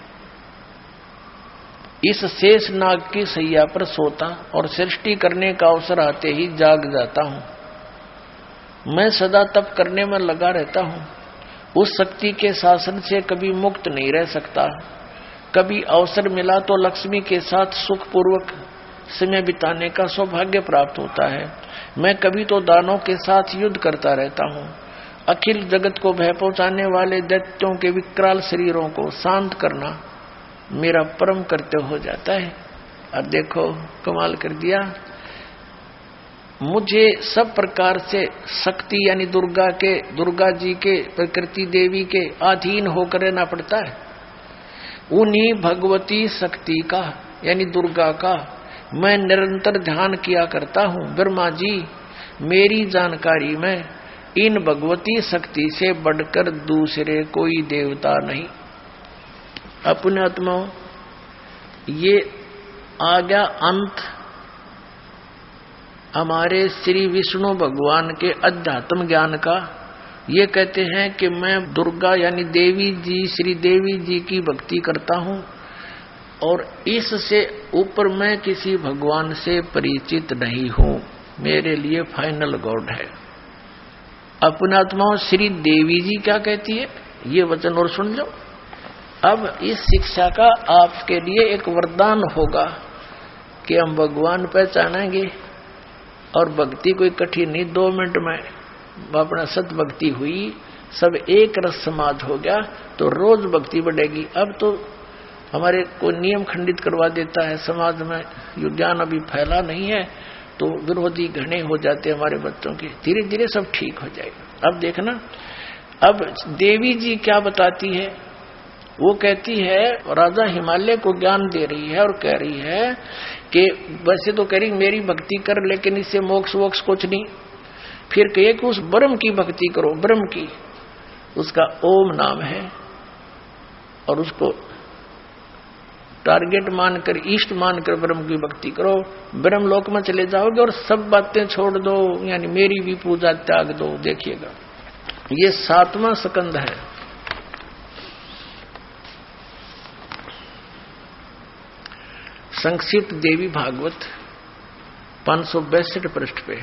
इस शेष नाग की सैया पर सोता और सृष्टि करने का अवसर आते ही जाग जाता हूं। मैं सदा तप करने में लगा रहता हूं। उस शक्ति के शासन से कभी मुक्त नहीं रह सकता। कभी अवसर मिला तो लक्ष्मी के साथ सुखपूर्वक समय बिताने का सौभाग्य प्राप्त होता है। मैं कभी तो दानों के साथ युद्ध करता रहता हूँ। अखिल जगत को भय पहुंचाने वाले दैत्यों के विकराल शरीरों को शांत करना मेरा परम कर्तव्य हो जाता है। अब देखो कमाल कर दिया, मुझे सब प्रकार से शक्ति यानी दुर्गा जी के प्रकृति देवी के अधीन होकर रहना पड़ता है। उन्हीं भगवती शक्ति का यानी दुर्गा का मैं निरंतर ध्यान किया करता हूँ। ब्रह्मा जी, मेरी जानकारी में इन भगवती शक्ति से बढ़कर दूसरे कोई देवता नहीं। अपने आत्माओं, ये आ गया अंत हमारे श्री विष्णु भगवान के अध्यात्म ज्ञान का। ये कहते हैं कि मैं दुर्गा यानी देवी जी, श्री देवी जी की भक्ति करता हूँ और इससे ऊपर मैं किसी भगवान से परिचित नहीं हूँ। मेरे लिए फाइनल गॉड है। अपने आत्माओं श्री देवी जी क्या कहती है, ये वचन और सुन लो। अब इस शिक्षा का आपके लिए एक वरदान होगा कि हम भगवान पहचानेंगे और भक्ति कोई कठिन नहीं, 2 मिनट में अपना सत भक्ति हुई, सब एक रस समाज हो गया तो रोज भक्ति बढ़ेगी। अब तो हमारे को नियम खंडित करवा देता है समाज में, यो ज्ञान अभी फैला नहीं है तो विरोधी घने हो जाते हमारे बच्चों के, धीरे धीरे सब ठीक हो जाएगा। अब देखना, अब देवी जी क्या बताती है, वो कहती है राजा हिमालय को ज्ञान दे रही है और कह रही है कि वैसे तो कह रही मेरी भक्ति कर लेकिन इससे मोक्ष वोक्ष कुछ नहीं, फिर कहे कि उस ब्रह्म की भक्ति करो, ब्रह्म की, उसका ओम नाम है और उसको टारगेट मानकर इष्ट मानकर ब्रह्म की भक्ति करो, ब्रह्म लोक में चले जाओगे और सब बातें छोड़ दो, यानी मेरी भी पूजा त्याग दो। देखिएगा ये 7वां स्कंद है। संक्षिप्त देवी भागवत 562 पृष्ठ पे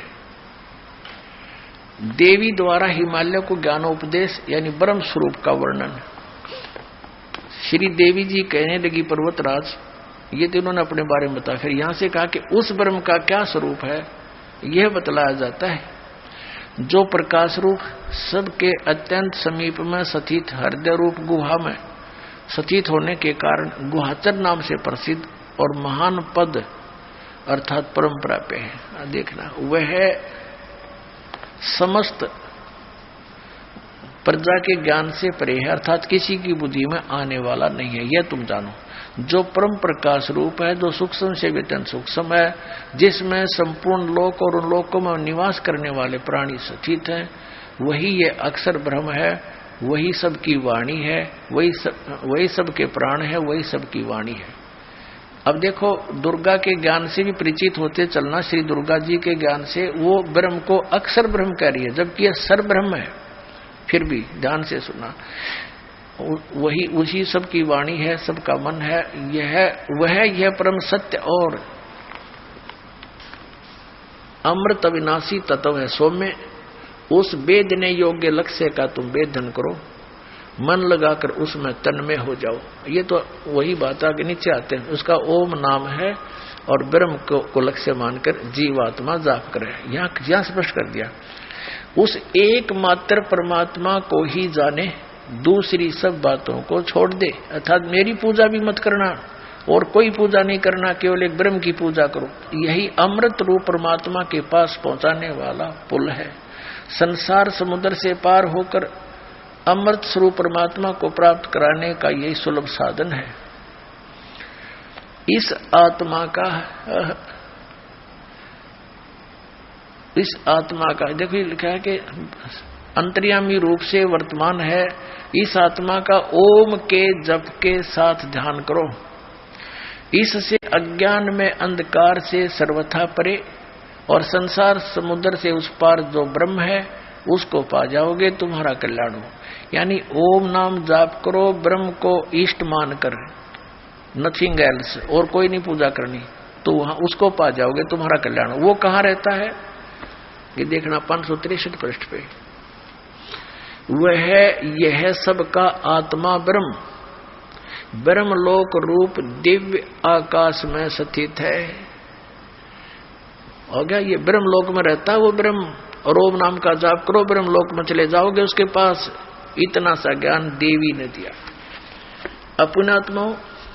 देवी द्वारा हिमालय को ज्ञानोपदेश यानी ब्रह्म स्वरूप का वर्णन। श्री देवी जी कहने लगी पर्वतराज, ये तो इन्होंने अपने बारे में बताया, फिर यहां से कहा कि उस ब्रह्म का क्या स्वरूप है यह बतलाया जाता है जो प्रकाश रूप सबके अत्यंत समीप में स्थित हृदय रूप गुहा में स्थित होने के कारण गुहाचर नाम से प्रसिद्ध और महान पद अर्थात परम प्राप्य है। देखना वह समस्त प्रजा के ज्ञान से परे है, अर्थात किसी की बुद्धि में आने वाला नहीं है, यह तुम जानो। जो परम प्रकाश रूप है, जो सूक्ष्म से भी अत्यंत सूक्ष्म है, जिसमें संपूर्ण लोक और उन लोकों में निवास करने वाले प्राणी स्थित हैं, वही ये अक्षर ब्रह्म है, वही सबकी वाणी है, वही सबके प्राण है, वही सबकी वाणी है। अब देखो दुर्गा के ज्ञान से भी परिचित होते चलना, श्री दुर्गा जी के ज्ञान से वो ब्रह्म को अक्षर ब्रह्म कह रही है जबकि यह सर ब्रह्म है, फिर भी ध्यान से सुना, वही उसी सबकी वाणी है, सबका मन है, यह परम सत्य और अमृत अविनाशी तत्व है। सौम्य उस वेदने योग्य लक्ष्य का तुम वेदन करो, मन लगाकर उसमें तन्मय हो जाओ। ये तो वही बात आगे नीचे आते हैं, उसका ओम नाम है और ब्रह्म को लक्ष्य मानकर जीवात्मा जाप करे। यहाँ स्पष्ट कर दिया, उस एकमात्र परमात्मा को ही जाने, दूसरी सब बातों को छोड़ दे, अर्थात मेरी पूजा भी मत करना और कोई पूजा नहीं करना, केवल एक ब्रह्म की पूजा करो। यही अमृत रूप परमात्मा के पास पहुंचाने वाला पुल है। संसार समुद्र से पार होकर अमृत स्वरूप परमात्मा को प्राप्त कराने का यही सुलभ साधन है। इस आत्मा का देखो लिखा है कि अंतर्यामी रूप से वर्तमान है। इस आत्मा का ओम के जप के साथ ध्यान करो, इससे अज्ञान में अंधकार से सर्वथा परे और संसार समुद्र से उस पार जो ब्रह्म है उसको पा जाओगे, तुम्हारा कल्याण हो। यानी ओम नाम जाप करो, ब्रह्म को इष्ट मानकर, नथिंग एल्स, और कोई नहीं पूजा करनी, तो वहां उसको पा जाओगे, तुम्हारा कल्याण हो। वो कहाँ रहता है ये देखना 563 पृष्ठ पे, वह यह सबका आत्मा ब्रह्म, ब्रह्मलोक रूप दिव्य आकाश में स्थित है। हो गया, ये ब्रह्मलोक में रहता है वो ब्रह्म, और ओम नाम का जाप करो, ब्रह्मलोक में चले जाओगे उसके पास। इतना सा ज्ञान देवी ने दिया। अपने आत्माओं,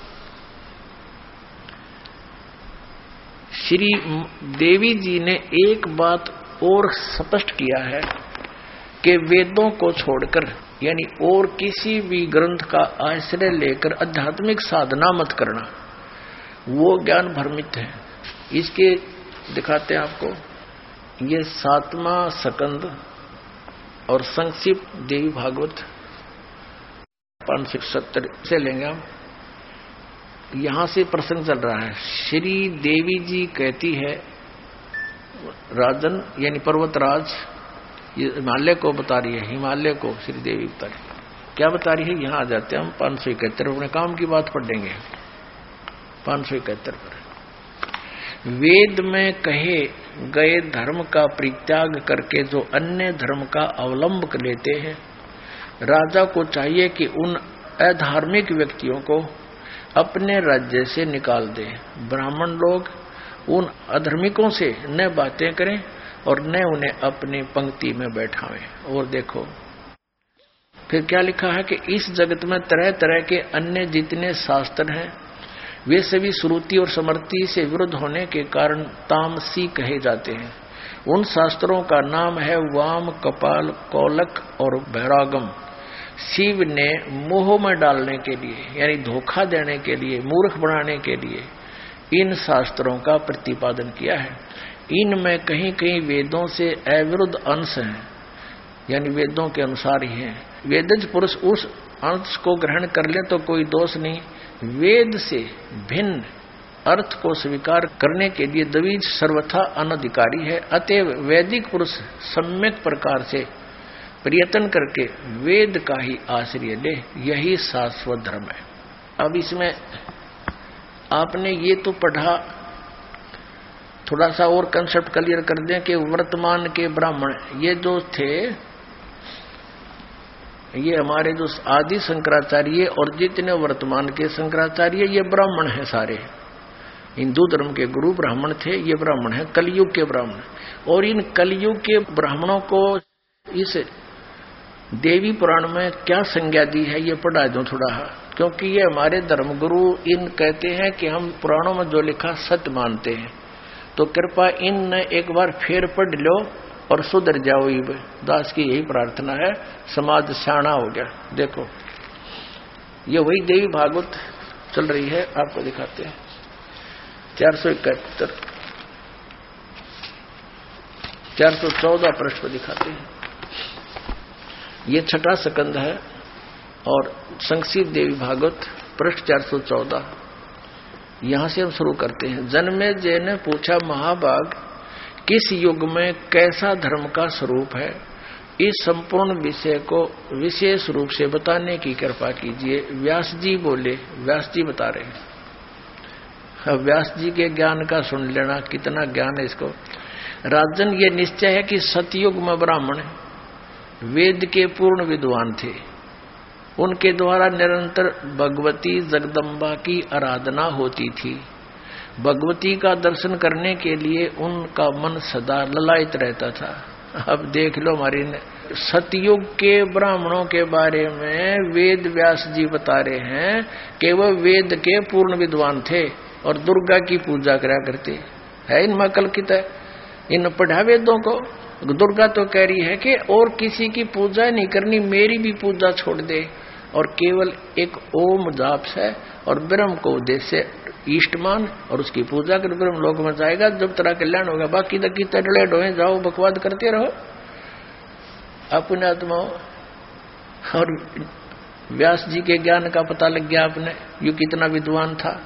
श्री देवी जी ने एक बात और स्पष्ट किया है कि वेदों को छोड़कर यानी और किसी भी ग्रंथ का आश्रय लेकर आध्यात्मिक साधना मत करना, वो ज्ञान भ्रमित है। इसके दिखाते हैं आपको, ये 7वां स्कंद और संक्षिप्त देवी भागवत 570 से लेंगे हम। यहां से प्रसंग चल रहा है। श्री देवी जी कहती है, राजन यानी पर्वतराज, ये हिमालय को बता रही है, हिमालय को श्री देवी बता रही है। क्या बता रही है, यहां आ जाते हैं हम 571 अपने काम की बात पढ़ देंगे 571 पर। वेद में कहे गए धर्म का परित्याग करके जो अन्य धर्म का अवलंब लेते हैं, राजा को चाहिए कि उन अधार्मिक व्यक्तियों को अपने राज्य से निकाल दे। ब्राह्मण लोग उन अधर्मिकों से न बातें करें और न उन्हें अपनी पंक्ति में बैठावें। और देखो फिर क्या लिखा है कि इस जगत में तरह तरह के अन्य जितने शास्त्र हैं वे सभी श्रुति और स्मृति से विरुद्ध होने के कारण तामसी कहे जाते हैं। उन शास्त्रों का नाम है वाम, कपाल, कौलक और वैरागम। शिव ने मोह में डालने के लिए यानी धोखा देने के लिए, मूर्ख बनाने के लिए इन शास्त्रों का प्रतिपादन किया है। इनमें कहीं कहीं वेदों से अविरुद्ध अंश हैं, यानी वेदों के अनुसार ही हैं। वेदज पुरुष उस अंश को ग्रहण कर ले तो कोई दोष नहीं। वेद से भिन्न अर्थ को स्वीकार करने के लिए द्विज सर्वथा अनधिकारी है। अतएव वैदिक पुरुष सम्यक प्रकार से प्रयत्न करके वेद का ही आश्रय ले, यही शाश्वत धर्म है। अब इसमें आपने ये तो पढ़ा, थोड़ा सा और कंसेप्ट क्लियर कर दें कि वर्तमान के ब्राह्मण ये जो थे, ये हमारे जो आदि शंकराचार्य और जितने वर्तमान के शंकराचार्य ये ब्राह्मण हैं सारे। हिंदू धर्म के गुरु ब्राह्मण थे, ये ब्राह्मण हैं कलयुग के ब्राह्मण। और इन कलयुग के ब्राह्मणों को इस देवी पुराण में क्या संज्ञा दी है ये पढ़ा दो थोड़ा, क्योंकि ये हमारे धर्मगुरु इन कहते हैं कि हम पुराणों में जो लिखा सत्य मानते हैं, तो कृपा इन एक बार फिर पढ़ लो और सुधर जाओ। ये दास की यही प्रार्थना है, समाज शाना हो गया। देखो ये वही देवी भागवत चल रही है, आपको दिखाते हैं 471 414 पृष्ठ पर दिखाते हैं। ये छठा स्कंद है और संक्षिप्त देवी भागवत पृष्ठ 414। यहां से हम शुरू करते हैं। जन्मेजय ने पूछा, महाभाग किस युग में कैसा धर्म का स्वरूप है, इस संपूर्ण विषय को विशेष रूप से बताने की कृपा कीजिए। व्यास जी बोले, व्यास जी बता रहे हैं। व्यास जी के ज्ञान का सुन लेना, कितना ज्ञान है इसको। राजन, ये निश्चय है कि सतयुग में ब्राह्मण वेद के पूर्ण विद्वान थे। उनके द्वारा निरंतर भगवती जगदम्बा की आराधना होती थी। भगवती का दर्शन करने के लिए उनका मन सदा ललायित रहता था। अब देख लो हमारी सतयुग के ब्राह्मणों के बारे में वेद व्यास जी बता रहे हैं कि वह वेद के पूर्ण विद्वान थे और दुर्गा की पूजा करा करते है। इनमें कल्पित है, इन पढ़ा वेदों को। दुर्गा तो कह रही है कि और किसी की पूजा नहीं करनी, मेरी भी पूजा छोड़ दे और केवल एक ओम जाप है और ब्रह्म को उद्देश्य ईष्टमान और उसकी पूजा कर ब्रह्म लोक में जाएगा, जब तेरा कल्याण होगा। बाकी तक की तड़ले ढोए जाओ बकवाद करते रहो अपने आत्माओं। और व्यास जी के ज्ञान का पता लग गया आपने, ये कितना विद्वान था।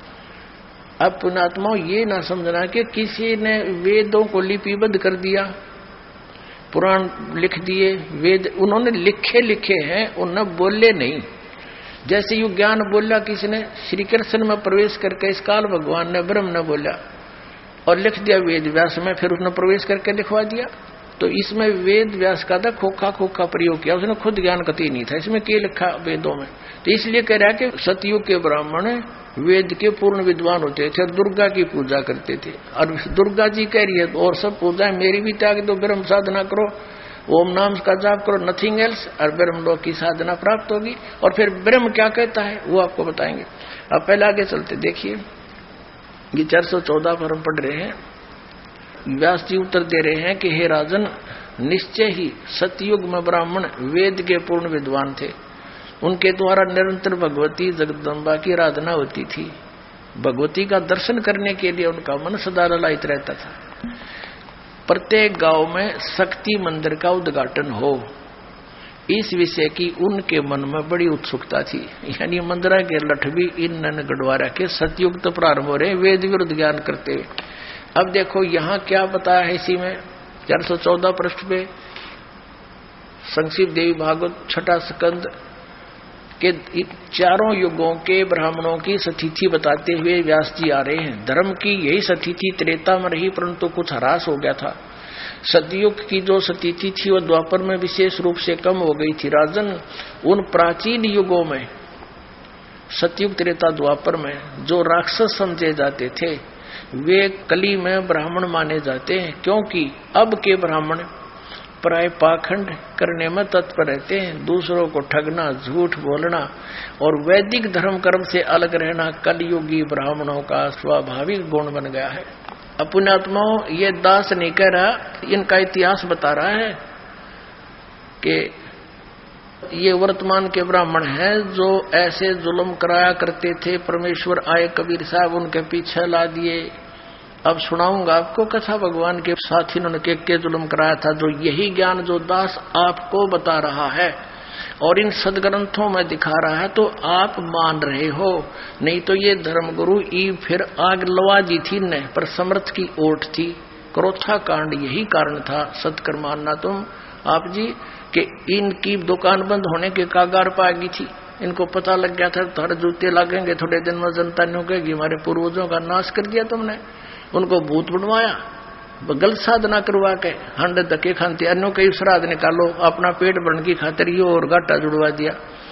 अब पुण्यात्माओं ये ना समझना कि किसी ने वेदों को लिपिबद्ध कर दिया, पुराण लिख दिए। वेद उन्होंने लिखे हैं, उन्होंने बोले नहीं। जैसे यू ज्ञान बोला किसने, श्री कृष्ण में प्रवेश करके इस काल भगवान ने ब्रह्म ने बोला और लिख दिया वेद व्यास में, फिर उसने प्रवेश करके लिखवा दिया। तो इसमें वेद व्यास का था खोखा खोखा प्रयोग किया, उसने खुद ज्ञान कति नहीं था इसमें, क्या लिखा वेदों में। तो इसलिए कह रहा कि सतयुग के ब्राह्मण वेद के पूर्ण विद्वान होते थे और दुर्गा की पूजा करते थे। और दुर्गा जी कह रही है और सब पूजाएं मेरी भी त्याग दो, ब्रह्म साधना करो, ओम नाम का जाप करो, नथिंग एल्स, और ब्रह्म लोक की साधना प्राप्त होगी। और फिर ब्रह्म क्या कहता है वो आपको बताएंगे। अब पहले आगे चलते देखिए, ये 414 पर हम पढ़ रहे हैं। व्यास जी उत्तर दे रहे हैं कि हे राजन, निश्चय ही सतयुग में ब्राह्मण वेद के पूर्ण विद्वान थे। उनके द्वारा निरंतर भगवती जगदम्बा की आराधना होती थी। भगवती का दर्शन करने के लिए उनका मन सदा ललायित रहता था। प्रत्येक गांव में शक्ति मंदिर का उद्घाटन हो, इस विषय की उनके मन में बड़ी उत्सुकता थी। यानी मंदिरा के लठ भी इन गढ़वारा के सतयुग तो प्रारंभ हो रहे वेद विरुद्ध ज्ञान करते हुए। अब देखो यहाँ क्या बताया है इसी में 414 पृष्ठ पे, संक्षिप्त देवी भागवत छठा स्कंद कि चारों युगों के ब्राह्मणों की स्थिति बताते हुए व्यास जी आ रहे हैं। धर्म की यही स्थिति त्रेता में रही, परंतु कुछ ह्रास हो गया था। सतयुग की जो स्थिति थी वो द्वापर में विशेष रूप से कम हो गई थी। राजन, उन प्राचीन युगों में सतयुग त्रेता द्वापर में जो राक्षस समझे जाते थे वे कली में ब्राह्मण माने जाते हैं, क्योंकि अब के ब्राह्मण प्राय पाखंड करने में तत्पर रहते हैं, दूसरों को ठगना, झूठ बोलना और वैदिक धर्म कर्म से अलग रहना कलयुगी ब्राह्मणों का स्वाभाविक गुण बन गया है। पुण्यात्माओं, ये दास नहीं कह रहा, इनका इतिहास बता रहा है कि ये वर्तमान के ब्राह्मण हैं जो ऐसे जुल्म कराया करते थे। परमेश्वर आए, कबीर साहब उनके पीछे ला दिए। अब सुनाऊंगा आपको कथा, भगवान के साथ इन्होंने के जुल्म कराया था। जो यही ज्ञान जो दास आपको बता रहा है और इन सदग्रंथों में दिखा रहा है तो आप मान रहे हो, नहीं तो ये धर्मगुरु ई फिर आग लवा दी थी न, पर समर्थ की ओट थी। क्रोथा कांड यही कारण था। सत्कर मानना तुम आप जी कि इनकी दुकान बंद होने के कागार पर आ गई थी। इनको पता लग गया था तुम्हारे जूते लगेंगे, थोड़े दिन में जनता नहीं कहेगी हमारे पूर्वजों का नाश कर दिया तुमने, उनको भूत बनवाया, गलत साधना करवा के हंड धक्के खाते, अन्यों के श्राद्ध निकालो, अपना पेट भरने की खातिर ये और घाटा जुड़वा दिया।